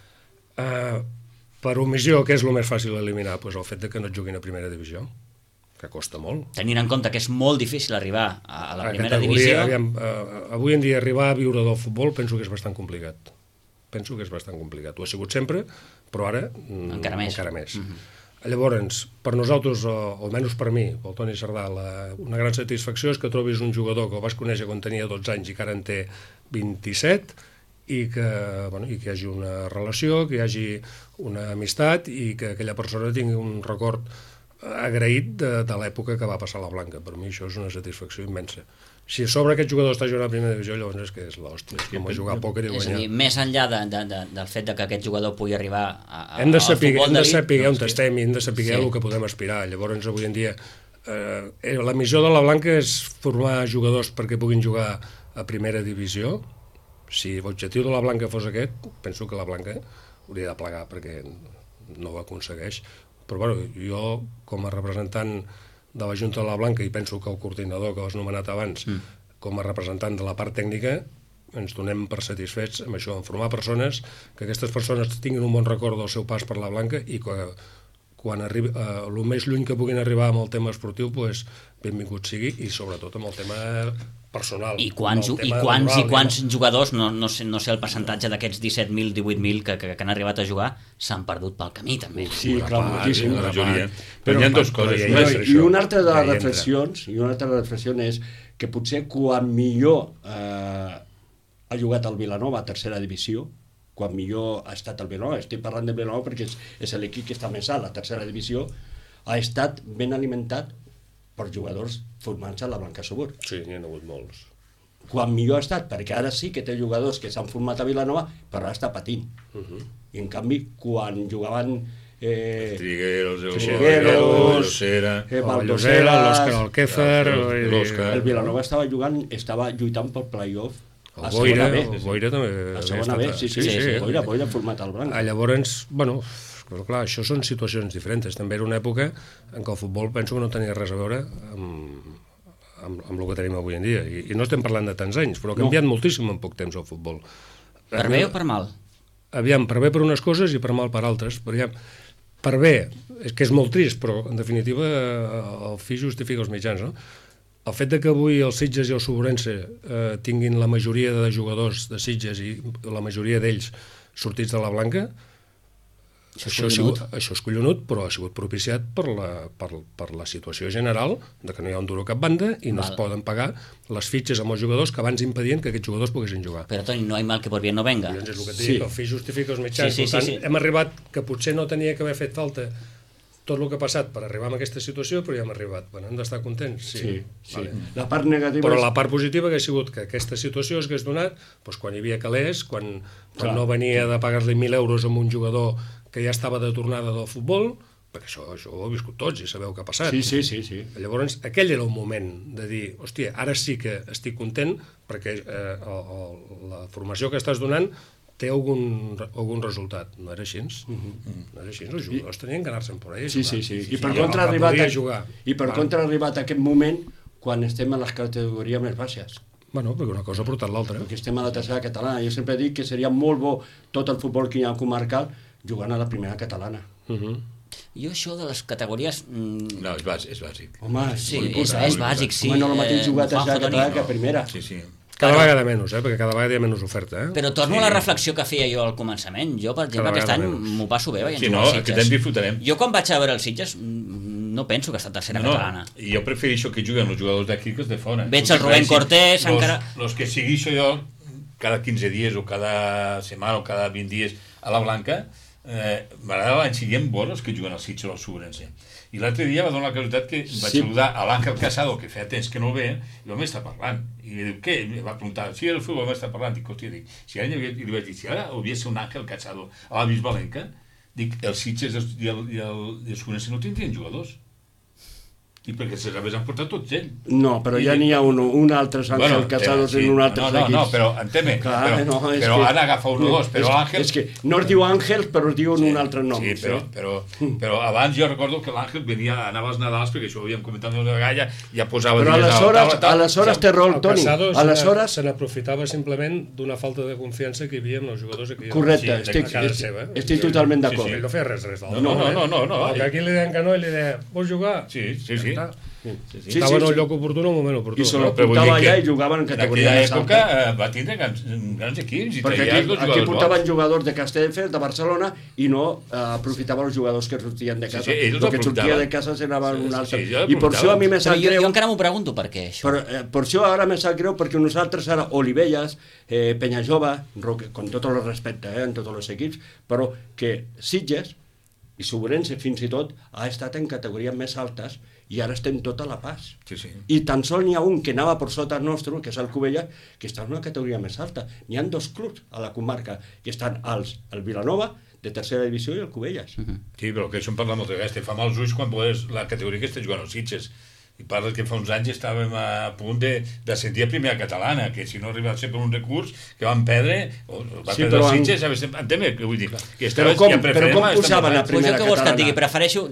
Per omissió, què és el més fàcil d'eliminar? Pues el fet que no et juguin a primera divisió, que costa molt. Tenint en compte que és molt difícil arribar a la primera divisió... Avui en dia arribar a viure del futbol penso que és bastant complicat. Ho ha sigut sempre, però ara encara més. Llavors, per nosaltres, o almenys per mi, pel Toni Cerdà, una gran satisfacció és que trobis un jugador que el vas conèixer quan tenia 12 anys i que ara en té 27, i que hi hagi una relació, que hi hagi una amistat i que aquella persona tingui un record agraït de l'època que va passar a la blanca. Per mi això és una satisfacció immensa. Si a sobre aquest jugador està jugant a primera divisió, llavors és que és l'hòstia, és com a jugar a pòquer i guanyar. És a dir, més enllà del fet que aquest jugador pugui arribar hem de saber on estem i hem de saber el que podem aspirar. Llavors, avui en dia, la missió de la blanca és formar jugadors perquè puguin jugar a primera divisió. Si l'objectiu de la blanca fos aquest, penso que la blanca hauria de plegar perquè no ho aconsegueix. Però jo, com a representant de la Junta de la Blanca, i penso que el coordinador que has nomenat abans, com a representant de la part tècnica, ens donem per satisfets amb això, en formar persones, que aquestes persones tinguin un bon record del seu pas per la Blanca i que quan arribi, el més lluny que puguin arribar amb el tema esportiu, doncs, benvingut sigui, i sobretot amb el tema personal. I quants jugadors, no sé el percentatge d'aquests 17.000, 18.000 que han arribat a jugar, s'han perdut pel camí, també. Sí, clar, moltíssim. Però hi ha dues coses. I una altra de les reflexions és que potser quan millor ha jugat el Vilanova a tercera divisió, quan millor ha estat el Vilanova, estic parlant de Vilanova perquè és l'equip que està més alt, la tercera divisió, ha estat ben alimentat per jugadors formant-se a la Blanca Subur. Sí, n'hi ha hagut molts. Quan millor ha estat, perquè ara sí que té jugadors que s'han format a Vilanova, però ara està patint. I en canvi, quan jugaven Trigueros, Valdosera, l'Òscar Alquéfer... El Vilanova estava lluitant pel play-off El Boira també... A segona B, sí. Boira format al blanc. Llavors, bueno, però clar, això són situacions diferents. També era una època en què el futbol penso que no tenia res a veure amb el que tenim avui en dia. I no estem parlant de tants anys, però ha canviat moltíssim en poc temps el futbol. Per bé o per mal? Aviam, per bé per unes coses i per mal per altres. Per bé, és que és molt trist, però en definitiva el fi justifica els mitjans, no? El fet de que avui els Sitges i el Sobrense tinguin la majoria de jugadors de Sitges i la majoria d'ells sortits de la Blanca, això és collonut, però ha sigut propiciat per la situació general de que no hi ha un duro cap banda i no es poden pagar les fitxes amb els jugadors que abans impedien que aquests jugadors poguessin jugar. Però, Toni, no hi ha mal que por bien no venga. És el que et dic, el fi justifica els mitjans. Per tant, hem arribat que potser no tenia que haver fet falta tot el que ha passat per arribar a aquesta situació, però ja hem arribat. Bueno, hem d'estar contents? Sí. Vale. La part negativa... Però la part positiva que ha sigut que aquesta situació es hagués donat quan hi havia calés, quan no venia de pagar-li 1.000 euros a un jugador que ja estava de tornada del futbol, perquè això ho heu viscut tots i sabeu què ha passat. Sí. Llavors, aquell era el moment de dir, hòstia, ara sí que estic content perquè la formació que estàs donant té algun resultat. No era així. No era així. Els jugadors tenien que anar-se'n per allà. Sí. I per contra ha arribat aquest moment quan estem a les categories més baixes. Bueno, perquè una cosa ha portat l'altra. Perquè estem a la tercera catalana. Jo sempre dic que seria molt bo tot el futbol que hi ha comarcal jugant a la primera catalana. Jo això de les categories... No, és bàsic. Home, sí, és bàsic, sí. Home, no el mateix jugar a tercera catalana que a primera. Sí. Cada vegada menys, perquè cada vegada hi ha menys oferta. Però torno a la reflexió que feia jo al començament. Jo, per exemple, aquest any m'ho passo bé veient jugar als Sitges. Aquest any disfrutarem. Jo quan vaig a veure els Sitges no penso que està tercera catalana. Jo prefereixo que juguen els jugadors d'aquí que els de fora. Veig el Rubén Cortés encara... Els que segueixo jo cada 15 dies o cada setmana o cada 20 dies a la Blanca, m'agrada l'any següent veure els que juguen als Sitges o al Sobrense. I l'altre dia va donar la casualitat que vaig saludar a l'Àngel Casado, que feia temps que no el veia, i l'home està parlant. I li diu, què? Em va preguntar, sí, el futbol m'està parlant. Dic, hòstia, si ara li vaig dir, si ara hauria de ser un Àngel Casado a la Bisbalenca, dic, els Sitges i el Sobrense no tindrien jugadors. I perquè se les han portat tots ells. No, però ja n'hi ha un altre Àngel Casados en un altre equips. No, però entén-me, però han agafat un o dos, però l'Àngel... És que no es diu Àngel, però es diu un altre nom. Sí, però abans jo recordo que l'Àngel anava als Nadals, perquè això ho havíem comentat una vegada, ja posava... Però aleshores té rol, Toni. Aleshores se n'aprofitava simplement d'una falta de confiança que hi havia amb els jugadors que hi havia. Correcte, estic totalment d'acord. No feia res d'altre. No. Aquí li deien que no i li deien, vols jugar? Sí. Estava en el lloc oportú en el moment oportú. I se l'oportava allà i jugaven en categoria més alta. En aquella època va tindre grans equips. Perquè aquí portaven jugadors de Castelldefels, de Barcelona, i no aprofitaven els jugadors que sortien de casa. El que sortia de casa s'anava un altre. I per això a mi me sap greu... Jo encara m'ho pregunto per què, això. Per això ara me sap greu, perquè nosaltres ara, Olivelles, Penyajove, con tot el respecte en tots els equips, però que Sitges i Sobrense fins i tot ha estat en categories més altes i ara estem tot a la pas. Sí. I tan sols n'hi ha un que anava per sota nostre, que és el Cubelles, que està en una categoria més alta. N'hi ha 2 clubs a la comarca, que estan el Vilanova, de tercera divisió, i el Cubelles. Sí, però que això en parla moltes vegades. Te fa mal els ulls quan veus la categoria que està jugant els Sitges. I parles que fa uns anys estàvem a punt d'ascendir a primera catalana, que si no arriba a ser per un recurs que van perdre, va perdre els Sitges, entén-me què vull dir? Però com pujaven a primera catalana? Què vols que et digui? Prefereixo...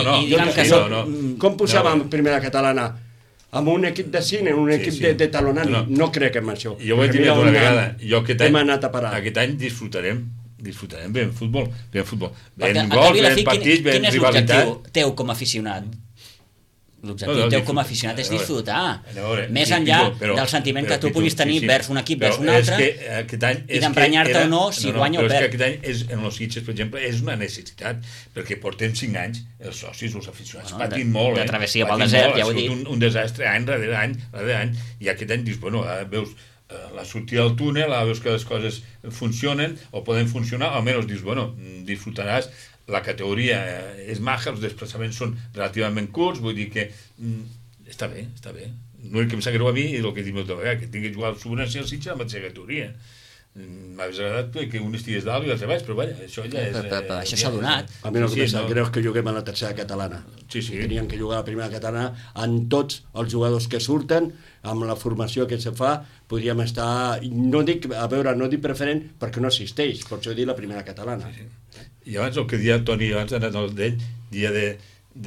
Com pujaven a primera catalana? Amb un equip de cine, un equip de talonani? No crec en això. Jo ho he dit una vegada, jo aquest any disfrutarem bé en futbol. Ben gols, ben partits, ben rivalitat. Quin és l'objectiu teu com a aficionat? L'objectiu teu com a aficionat és disfrutar. Més enllà del sentiment que tu puguis tenir vers un equip, vers un altre, i d'emprenyar-te o no si guanya o perd. Però és que aquest any, en els Sitges, per exemple, és una necessitat, perquè portem 5 anys, els socis, els aficionats, patint molt. De travessia pel desert, ja ho he dit. Un desastre any darrere any, i aquest any dius, bueno, veus la sortida del túnel, veus que les coses funcionen, o poden funcionar, almenys dius, bueno, disfrutaràs. La categoria és maja, els desplaçaments són relativament curts, vull dir que està bé. L'únic que em sap greu a mi és el que dic molta vegada, que tinc que jugar al Sobrense i al Sitges amb la mateixa categoria. m'hagués agradat que un estigués dalt i l'altre baix, però vaja, això ja és... Però això s'ha donat. A mi el que em greu és que juguem a la tercera catalana. Sí. Tenien que jugar a la primera catalana amb tots els jugadors que surten, amb la formació que se fa, podríem estar... No dic preferent perquè no existeix, per això he dit la primera catalana. Sí. I abans el que deia Toni, abans d'ell, dia de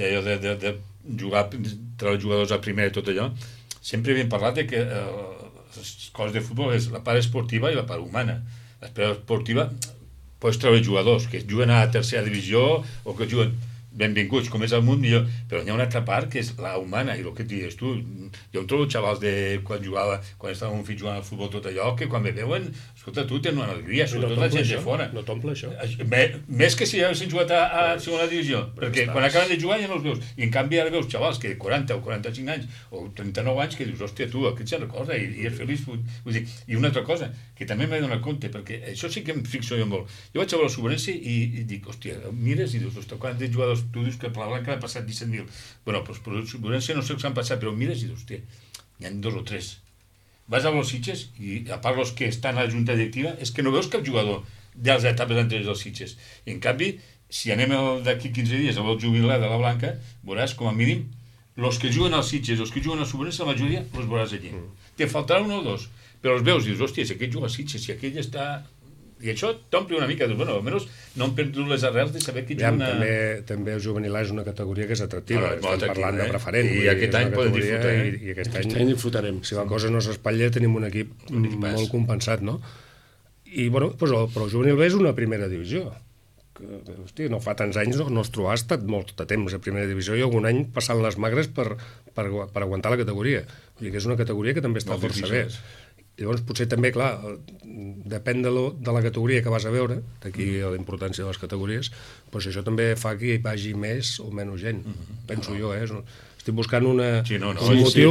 jugar, treure jugadors a primera i tot allò, sempre havíem parlat de que les coses de futbol és la part esportiva i la part humana. La part esportiva pots treure jugadors que juguen a la tercera divisió o que juguen benvinguts, com és el món millor, però hi ha una altra part que és la humana, i el que et dius tu, jo em trobo xavals de quan estava un fill jugant al futbol tot allò, que quan me veuen, escolta, tu tens una alegria, sobretot la gent de fora. No t'omple això? Més que si haguessin jugat a segona divisió, perquè quan acaben de jugar ja no els veus, i en canvi ara veus xavals que 40 o 45 anys o 39 anys que dius, hòstia, tu, aquest se'n recorda i és feliç. Vull dir, i una altra cosa, que també m'he donat compte, perquè això sí que em fixo jo molt. Jo vaig a veure el Subrense i dic, hòstia, mires i dius, hòstia, quants de jugadors tu dius que per la Blanca ha passat 17.000. Bueno, doncs per Subrense no sé què s'han passat, però mires i dius, hòstia, n'hi ha 2 o 3. Vas a los Sitges i a part els que estan a la junta directiva és que no veus cap jugador de les etapes anteriors dels Sitges. I en canvi, si anem d'aquí 15 dies a vol jubilar de la Blanca, veuràs com a mínim els que juguen als Sitges, els que juguen al Subrense, la majoria els veuràs allí. Te faltarà 1 o 2, però els veus i dius, hòstia, si aquell juga als Sitges, si aquell està... I això t'ompli una mica, bueno, almenys no han perdut les arrels de saber que juguen a... També el juvenil és una categoria que és atractiva, estem parlant de preferent. I aquest any podem disfrutar. I aquest any disfrutarem. Si la cosa no s'espatlla, tenim un equip molt compensat, no? I, bueno, però el juvenil B és una primera divisió. Hosti, no fa tants anys no es trobava, ha estat molt de temps a primera divisió i algun any passant les magres per aguantar la categoria. Vull dir que és una categoria que també està força bé. Llavors, potser també, clar, depèn de la categoria que vas a veure, d'aquí la importància de les categories, doncs això també fa que hi vagi més o menys gent, penso jo, Estic buscant un motiu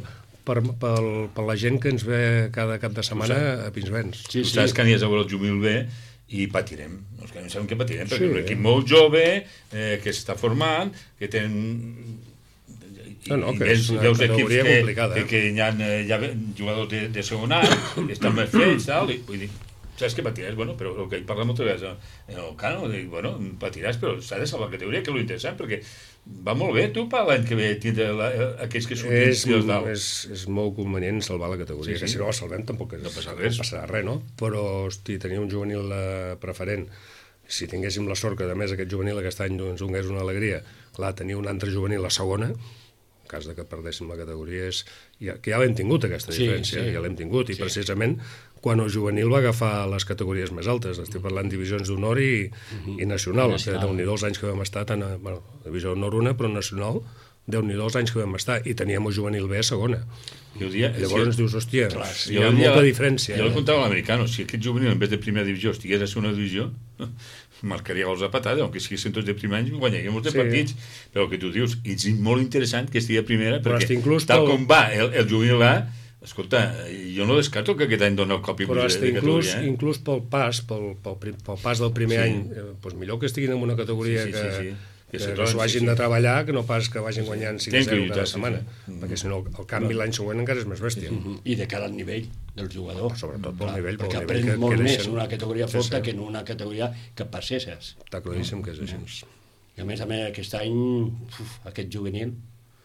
per la gent que ens ve cada cap de setmana a Pinsbens. Tu saps que anies a veure el juvenil B i patirem, els que no sabem què patirem, perquè és un equip molt jove, que s'està formant, que tenen... que és una categoria complicada. Que hi ha jugadors de segon any, que estan més fets, tal, i vull dir, saps que patiràs, bueno, però el que hi parla moltes vegades en el Cano, dic, bueno, patiràs, però s'ha de salvar la categoria, que és l'interessant, perquè va molt bé, tu, per l'any que ve, tindre aquells que surtin és molt convenient salvar la categoria, que si no la salvem tampoc no passarà res, no? Però, hosti, tenir un juvenil preferent, si tinguéssim la sort que, a més, aquest juvenil aquest any ens donés una alegria, clar, tenir un altre juvenil a segona, en cas de que perdéssim la categoria, que ja l'hem tingut, aquesta diferència, ja l'hem tingut, i precisament quan el juvenil va agafar les categories més altes, estic parlant divisions d'honor i nacional, que déu-n'hi-do els anys que vam estar, divisió d'honor 1, però nacional, déu-n'hi-do els anys que vam estar, i teníem el juvenil B a segona. Llavors ens dius, hòstia, hi ha molta diferència. Jo li contava a l'americano, si aquest juvenil en vez de primera divisió estigués a segona divisió, marcaria gols a patada, aunque siguessin tots de primer any, guanyaríem molts de partits, però el que tu dius, és molt interessant que estigui a primera, perquè tal com va el juvenil A, escolta, jo no descarto que aquest any dona el cop i puja de categoria. Però inclús pel pas del primer any, doncs millor que estiguin en una categoria que s'ho hagin de treballar, que no pas que vagin guanyant 5-0 cada setmana, perquè si no el canvi l'any següent encara és més bèstia. I de cara al nivell del jugador. Sobretot pel nivell, perquè aprèn molt més en una categoria forta que en una categoria que passeses. Està claríssim que és així. I a més, aquest any, aquest juvenil...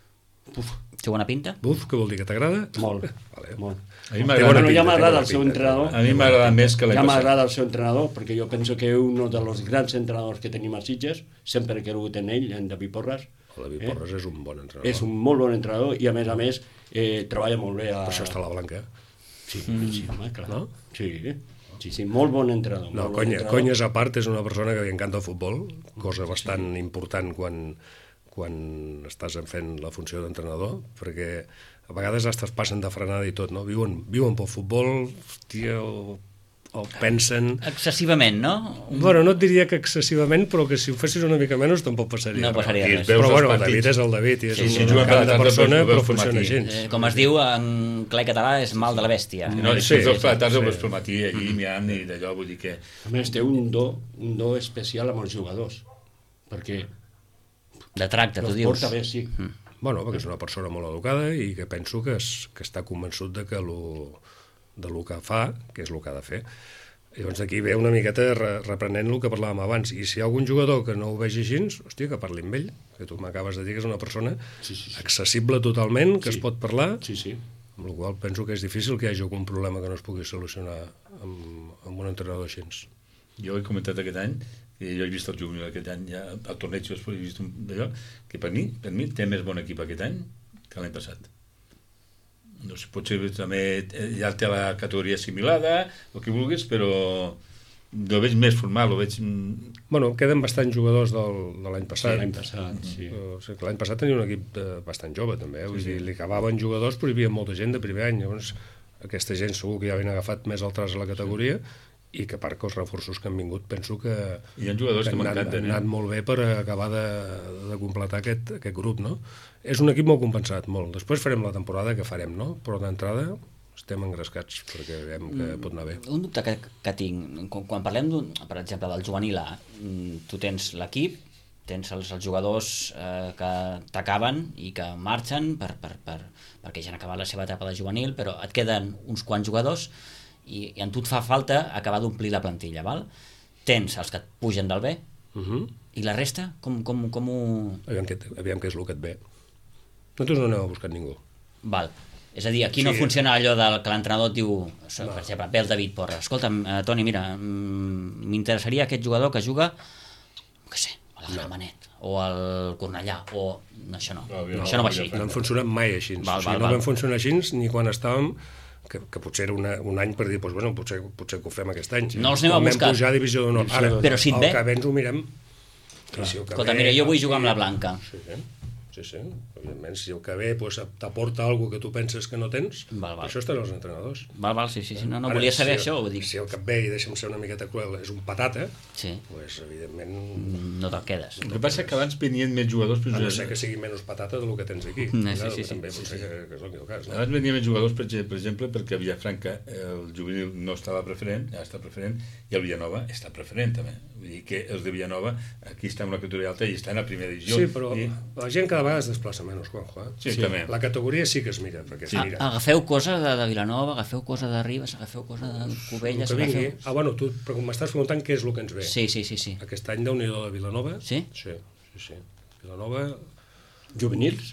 Té bona pinta? Què vol dir, que t'agrada? Molt. A mi m'agrada ja m'agrada el seu entrenador. A mi m'agrada més que l'any passat. Ja m'agrada el seu entrenador, perquè jo penso que un dels grans entrenadors que tenim a Sitges, sempre he cregut en ell, en David Porras. David Porras és un bon entrenador. És un molt bon entrenador i, a més, treballa molt bé. Per això està a la Blanca. Sí, home, clar. No? Sí, molt bon entrenador. No, conyes a part, és una persona que li encanta el futbol, cosa bastant important quan estàs fent la funció d'entrenador, perquè a vegades estàs passen de frenada i tot, no? Viuen pel futbol, hòstia, o pensen... Excessivament, no? Bueno, no et diria que excessivament, però que si ho fessis una mica menys tampoc passaria. No passaria res. Però bueno, el David és el David, i és una gran persona, però funciona gens. Com es diu en clar català, és mal de la bèstia. No, si els platats el vas prometir allí, mirant, i d'allò, vull dir que... A més, té un do especial amb els jugadors, perquè... De tracte, tu dius. Porta bé, sí. Bueno, perquè és una persona molt educada i que penso que està convençut de que del que fa, que és el que ha de fer. Llavors d'aquí ve una miqueta reprenent el que parlàvem abans. I si hi ha algun jugador que no ho vegi així, hòstia, que parli amb ell, que tu m'acabes de dir que és una persona accessible totalment, que es pot parlar, amb la qual penso que és difícil que hi hagi algun problema que no es pugui solucionar amb un entrenador així. Jo he comentat aquest any, que jo he vist el juvenil aquest any, ja al torneig he vist d'allò, que per mi té més bon equip aquest any que l'any passat. No sé, potser també ja té la categoria assimilada, el que vulguis, però lo veig més formal, lo veig... Bueno, queden bastants jugadors de l'any passat. Sí, l'any passat, sí. O sigui, l'any passat tenia un equip bastant jove, també. Vull dir, li acabaven jugadors, però hi havia molta gent de primer any. Llavors, aquesta gent segur que ja havien agafat més el tras a la categoria i que a part que els reforços que han vingut penso que hi ha jugadors que m'encanten, han anat molt bé per acabar de completar aquest grup, no? És un equip molt compensat, molt. Després farem la temporada que farem, no? Però d'entrada estem engrescats perquè veiem que pot anar bé. Un dubte que tinc, quan parlem, per exemple, del juvenil A, tu tens l'equip, tens els jugadors que t'acaben i que marxen perquè ja han acabat la seva etapa de juvenil, però et queden uns quants jugadors i a tu et fa falta acabar d'omplir la plantilla, val? Tens els que et pugen del B i la resta, com ho... Aviam què és el que et ve. Nosaltres no anem a buscar ningú. Val. És a dir, aquí no funciona allò que l'entrenador et diu, per exemple, ve el David Porra, escolta'm, Toni, mira, m'interessaria aquest jugador que juga, què sé, a la Gramenet, o al Cornellà, o... Això no va així. No hem funcionat mai així. No vam funcionar així ni quan estàvem... que potser era un any per dir, doncs, bueno, potser que ho fem aquest any. No els anem a buscar. Vam pujar a Divisió d'Honor. Ara, però si et ve... el que ve ens ho mirem. Escolta, mira, jo vull jugar amb la Blanca. Sí. Evidentment, si el que ve t'aporta alguna que tu penses que no tens, això estan els entrenadors. Val, sí. No volia saber això, ho dic. Si el que et ve, i deixa'm ser una miqueta cruel, és un patata, doncs, evidentment... No te'l quedes. El que passa és que abans venien més jugadors... A no ser que sigui menys patata del que tens aquí. Sí. També pot ser que és el cas. Abans venien més jugadors, per exemple, perquè a Villafranca el juvenil no estava preferent, ja està preferent, i el Villanova està preferent, també. Vull dir que els de Villanova, aquí està en una categoria alta i estan a primera divisió. Sí, però la gent cada vegada es desplaça menys, Juanjo. Sí, també. La categoria sí que es mira, perquè es mira. Agafeu cosa de Vilanova, agafeu cosa de Ribes, agafeu cosa de Cubelles... Bueno, tu m'estàs preguntant què és el que ens ve. Sí. Aquest any Déu-n'hi-do de Vilanova. Sí? Sí. Vilanova... Juvenils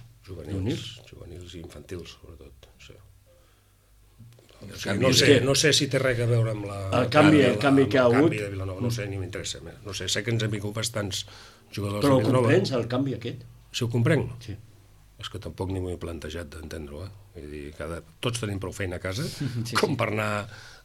i infantils, sobretot. No sé si té res a veure amb el canvi que ha hagut. De Vilanova, no sé, ni m'interessa. No sé que ens han vingut bastants jugadors de Vilanova. Però ho comprens, el canvi aquest? Si ho comprenc? Sí. És que tampoc ni m'ho he plantejat d'entendre-ho. Vull dir, tots tenim prou feina a casa com per anar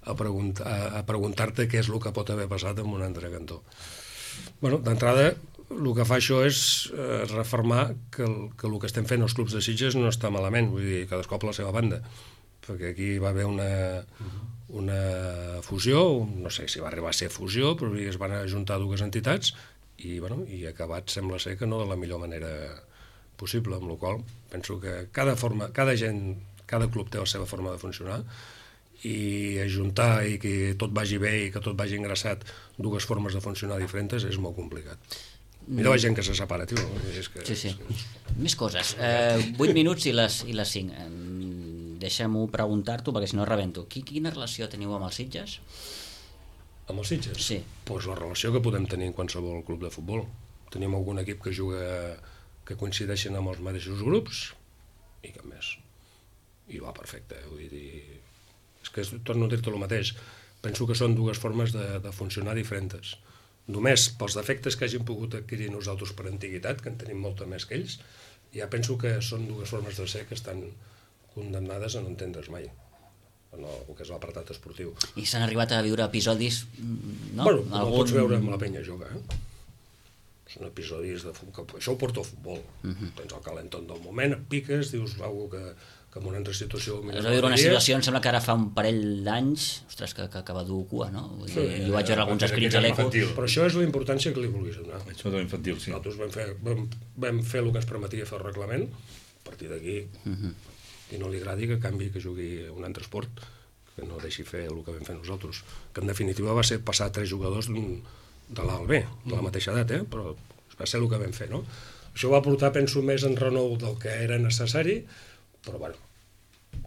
a preguntar-te què és el que pot haver passat en un altre cantó. Bueno, d'entrada, el que fa això és refermar que el que estem fent els clubs de Sitges no està malament, vull dir, cadascú per la seva banda, perquè aquí va haver una fusió, no sé si va arribar a ser fusió, però es van ajuntar dues entitats i acabat sembla ser que no de la millor manera possible, amb la qual penso que cada club té la seva forma de funcionar i ajuntar i que tot vagi bé i que tot vagi engraçat dues formes de funcionar diferents és molt complicat. Mira la gent que se separa, tio. Sí. Més coses. 8 minuts i les 5. Deixa'm-ho preguntar-t'ho, perquè si no rebento. Quina relació teniu amb els Sitges? Amb els Sitges? Sí. Doncs la relació que podem tenir en qualsevol club de futbol. Tenim algun equip que juga que coincideixen amb els mateixos grups i cap més. I va perfecte, vull dir... És que torno a dir-te el mateix. Penso que són dues formes de funcionar diferents. Només pels defectes que hàgim pogut adquirir nosaltres per antiguitat, que en tenim molta més que ells, ja penso que són dues formes de ser que estan condemnades a no entendre's mai en el que és l'apartat esportiu. I s'han arribat a viure episodis, no? Bueno, el pots veure amb la penya jove, Són episodis de futbol, això ho porta al futbol. Tens el calentón del moment, et piques, dius alguna que en una altra situació... Es va viure una situació, em sembla que ara fa un parell d'anys, ostres, que va dur cua, no? Jo vaig veure alguns escrits a l'ECO. Però això és la importància que li vulguis donar. Això de l'infantil, sí. Nosaltres vam fer el que ens permetia fer el reglament, a partir d'aquí, i no li agradi que canvi, que jugui un altre esport, que no deixi fer el que vam fer nosaltres. Que en definitiva va ser passar 3 jugadors de l'A al B, de la mateixa edat, però va ser el que vam fer, no? Això va portar, penso, més en renou del que era necessari, però bueno,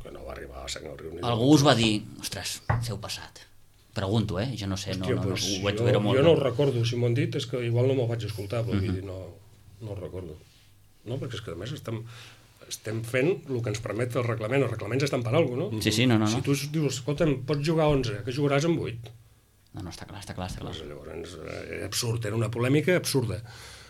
Que no va arribar a Sang al Riu. Algú us va dir, ostres, s'heu passat. Pregunto, jo no sé, Hòstia, ho vaig jo veure molt. Jo no ho recordo, si m'ho han dit és que igual no m'ho vaig escoltar, però vull dir, no ho recordo. No, perquè és que a més estem fent el que ens permet el reglament. Els reglaments estan per alguna cosa, no? Sí, no. Si tu dius, escolta'm, pots jugar 11, que jugaràs amb 8. No, està clar. Doncs llavors, era absurd, era una polèmica absurda.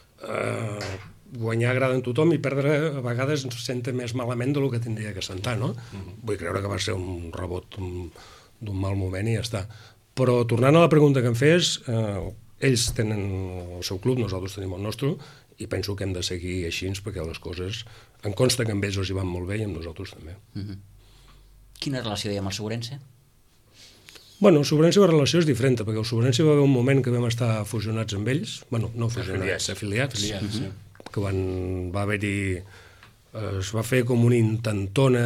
Guanyar agrada en tothom i perdre a vegades ens senta més malament del que tindria que sentar, no? Vull creure que va ser un rebot d'un mal moment i ja està. Però tornant a la pregunta que em fes, ells tenen el seu club, nosaltres tenim el nostre, i penso que hem de seguir així perquè les coses, em consta que amb ells els hi van molt bé i amb nosaltres també. Quina relació hi ha amb el Segurense? Bueno, el Segurense la relació és diferent, perquè el Segurense va haver un moment que vam estar fusionats amb ells, bueno, no fusionats, afiliats, que va haver-hi, es va fer com una intentona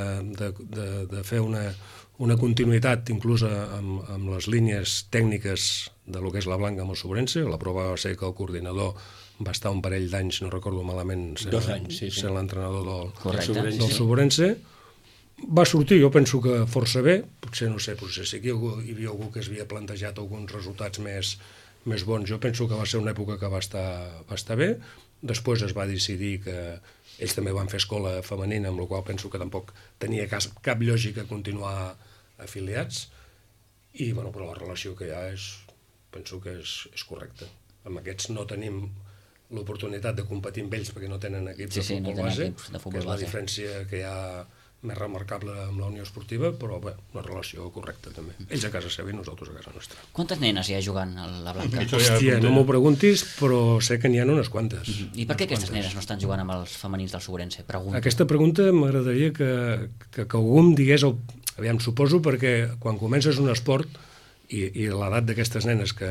de fer una continuïtat inclús amb les línies tècniques de lo que és la Blanca amb el Segurense. La prova va ser que el coordinador va estar un parell d'anys, no recordo malament, sent l'entrenador del Segurense. Va sortir, jo penso que força bé, potser no sé, potser sí que hi havia algú que es havia plantejat alguns resultats més bons. Jo penso que va ser una època que va estar bé. Després es va decidir que ells també van fer escola femenina, amb la qual penso que tampoc tenia cap lògica continuar afiliats, i bueno, però la relació que hi ha penso que és correcta. Amb aquests no tenim l'oportunitat de competir amb ells perquè no tenen equip de futbol base, que és la diferència que hi ha més remarcable amb la Unió Esportiva, però bé, una relació correcta també. Ells a casa seva i nosaltres a casa nostra. Quantes nenes hi ha jugant a la Blanca? Hòstia, no m'ho preguntis, però sé que n'hi ha unes quantes. I per què aquestes nenes no estan jugant amb els femenins del Segurense? Aquesta pregunta m'agradaria que algú em digués, aviam, suposo perquè quan comences un esport i l'edat d'aquestes nenes que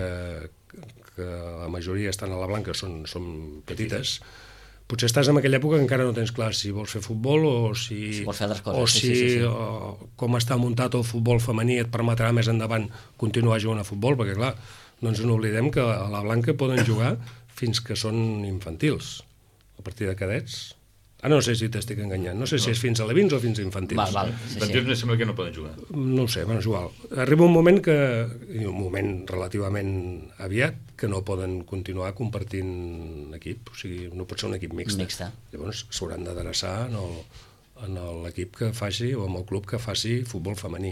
la majoria estan a la Blanca són petites, potser estàs en aquella època que encara no tens clar si vols fer futbol o si vols fer altres coses, com està muntat el futbol femení et permetrà més endavant continuar jugant a futbol, perquè clar, no ens n'oblidem que a la Blanca poden jugar fins que són infantils, a partir de cadets. No sé si t'estic enganyant, no sé si és fins a alevins o fins a infantils. Infantils em sembla que no poden jugar. No ho sé, és igual. Arriba un moment un moment relativament aviat, que no poden continuar compartint equip, o sigui, no pot ser un equip mixt. Llavors s'hauran d'adreçar en l'equip que faci, o en el club que faci futbol femení.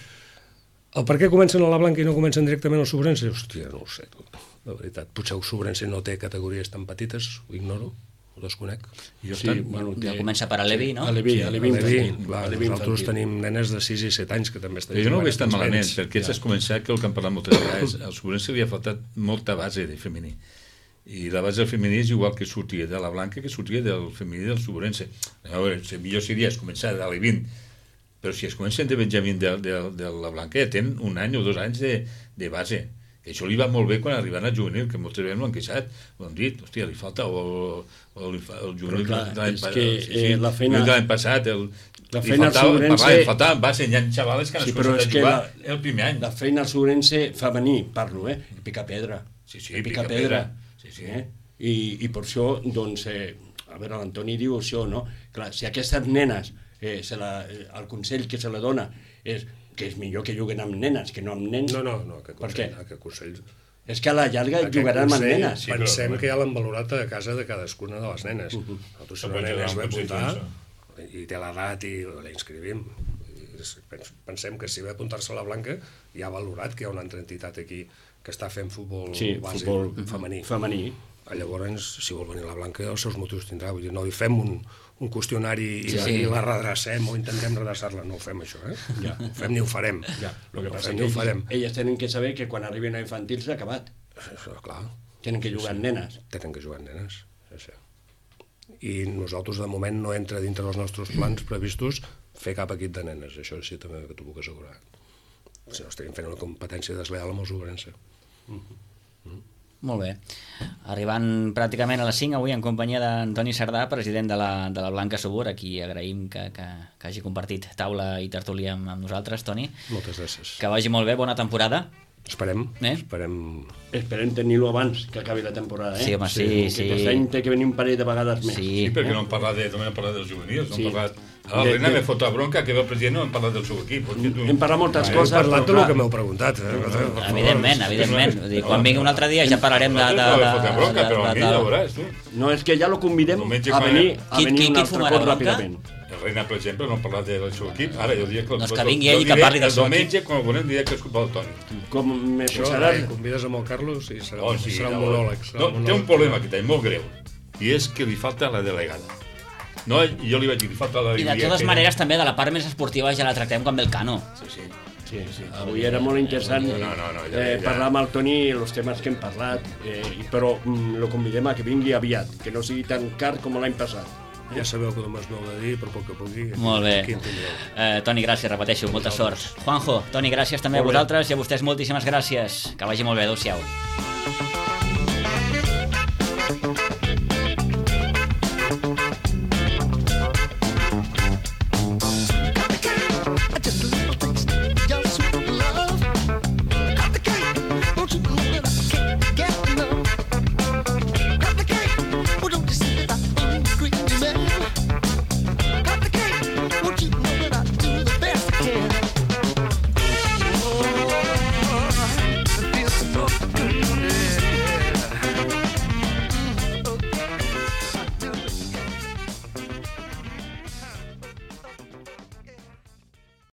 El per què comencen a la Blanca i no comencen directament al Segurense? Hòstia, no ho sé, la veritat. Potser el Segurense no té categories tan petites, ho ignoro, ho desconec. Ja comença per Alevi, no? Alevi. Nosaltres tenim nenes de 6 i 7 anys que també estan jugant. Jo no ho veig tan malament, perquè has començat que el que hem parlat moltes vegades, al Segurense li ha faltat molta base de femení. I la base del femení és igual que sortia de la Blanca que sortia del femení del Segurense. A veure, millor seria començar de l'Alevin, però si es comencen de Benjamín de la Blanca ja tenen un any o 2 anys de base. Que això li va molt bé quan arriben al juvenil, que moltes vegades m'ho han queixat, ho han dit, hòstia, li falta el juvenil de l'any passat, la feina al Segurense... Faltava base, hi ha xavales que han escoltat a jugar el primer any. La feina al Segurense femení, parlo, picar pedra. Sí, picar pedra. I per això, doncs, a veure, l'Antoni diu això, no? Clar, si aquestes nenes, el consell que se la dona és que és millor que juguen amb nenes que no amb nens. No, aquest consell... És que a la llarga jugaran amb nenes. Pensem que ja l'han valorat a casa de cadascuna de les nenes. Nosaltres si una nena es va apuntar i té l'edat i la inscrivim. Pensem que si va apuntar-se a la Blanca ja ha valorat que hi ha una altra entitat aquí que està fent futbol base femení. Llavors, si vol venir a la Blanca, els seus motius tindrà. Vull dir, no li fem un qüestionari i la redrecem o intentem redreçar-la. No ho fem, això, No ho fem ni ho farem. El que passa és que elles tenen que saber que quan arriben a infantils s'ha acabat. Clar. Tenen que jugar amb nenes. Tenen que jugar amb nenes, sí. I nosaltres, de moment, no entra dintre dels nostres plans previstos fer cap equip de nenes. Això sí també que t'ho puc assegurar. Si no, estaríem fent una competència desleal amb el Segurense. Molt bé. Arribant pràcticament a les 5 avui en companyia d'Antoni Sardà, president de la Blanca Subur, a qui agraïm que hagi compartit taula i tertúlia amb nosaltres, Toni. Moltes gràcies. Que vagi molt bé, bona temporada. Esperem. Esperem tenir-lo abans que acabi la temporada, Sí, home, sí. Aquest any té que venir un parell de vegades més. Sí, perquè no hem parlat dels juvenils, no hem parlat... A la Reina m'he fot la bronca que ve el president, no hem parlat del seu equip. Hem parlat moltes coses. Hem parlat del que m'heu preguntat. Evidentment. Un altre dia ja parlarem de... No, és que ja lo convidem a venir un altre cop ràpidament. Reina, per exemple, no hem parlat del seu equip. Ara, jo diria que... Doncs que vingui ell i que parli del seu equip. El diumenge, quan el volem, diria que escolta el Toni. Com me posaràs... Convides amb el Carlos i serà un monòleg. Té un problema que té, molt greu, i és que li falta la delegada. No, jo li vaig dir, li falta la delegada. I de totes maneres, també, de la part més esportiva ja la tractem com el Cano. Sí. Avui era molt interessant parlar amb el Toni els temes que hem parlat, però lo convidem a que vingui aviat, que no sigui tan car com l'any passat. Ja sabeu que només m'heu de dir, per poc que pugui. Molt bé. Toni, gràcies, repeteixo, molta sort. Juanjo, Toni, gràcies també a vosaltres i a vostès moltíssimes gràcies. Que vagi molt bé, adéu-siau.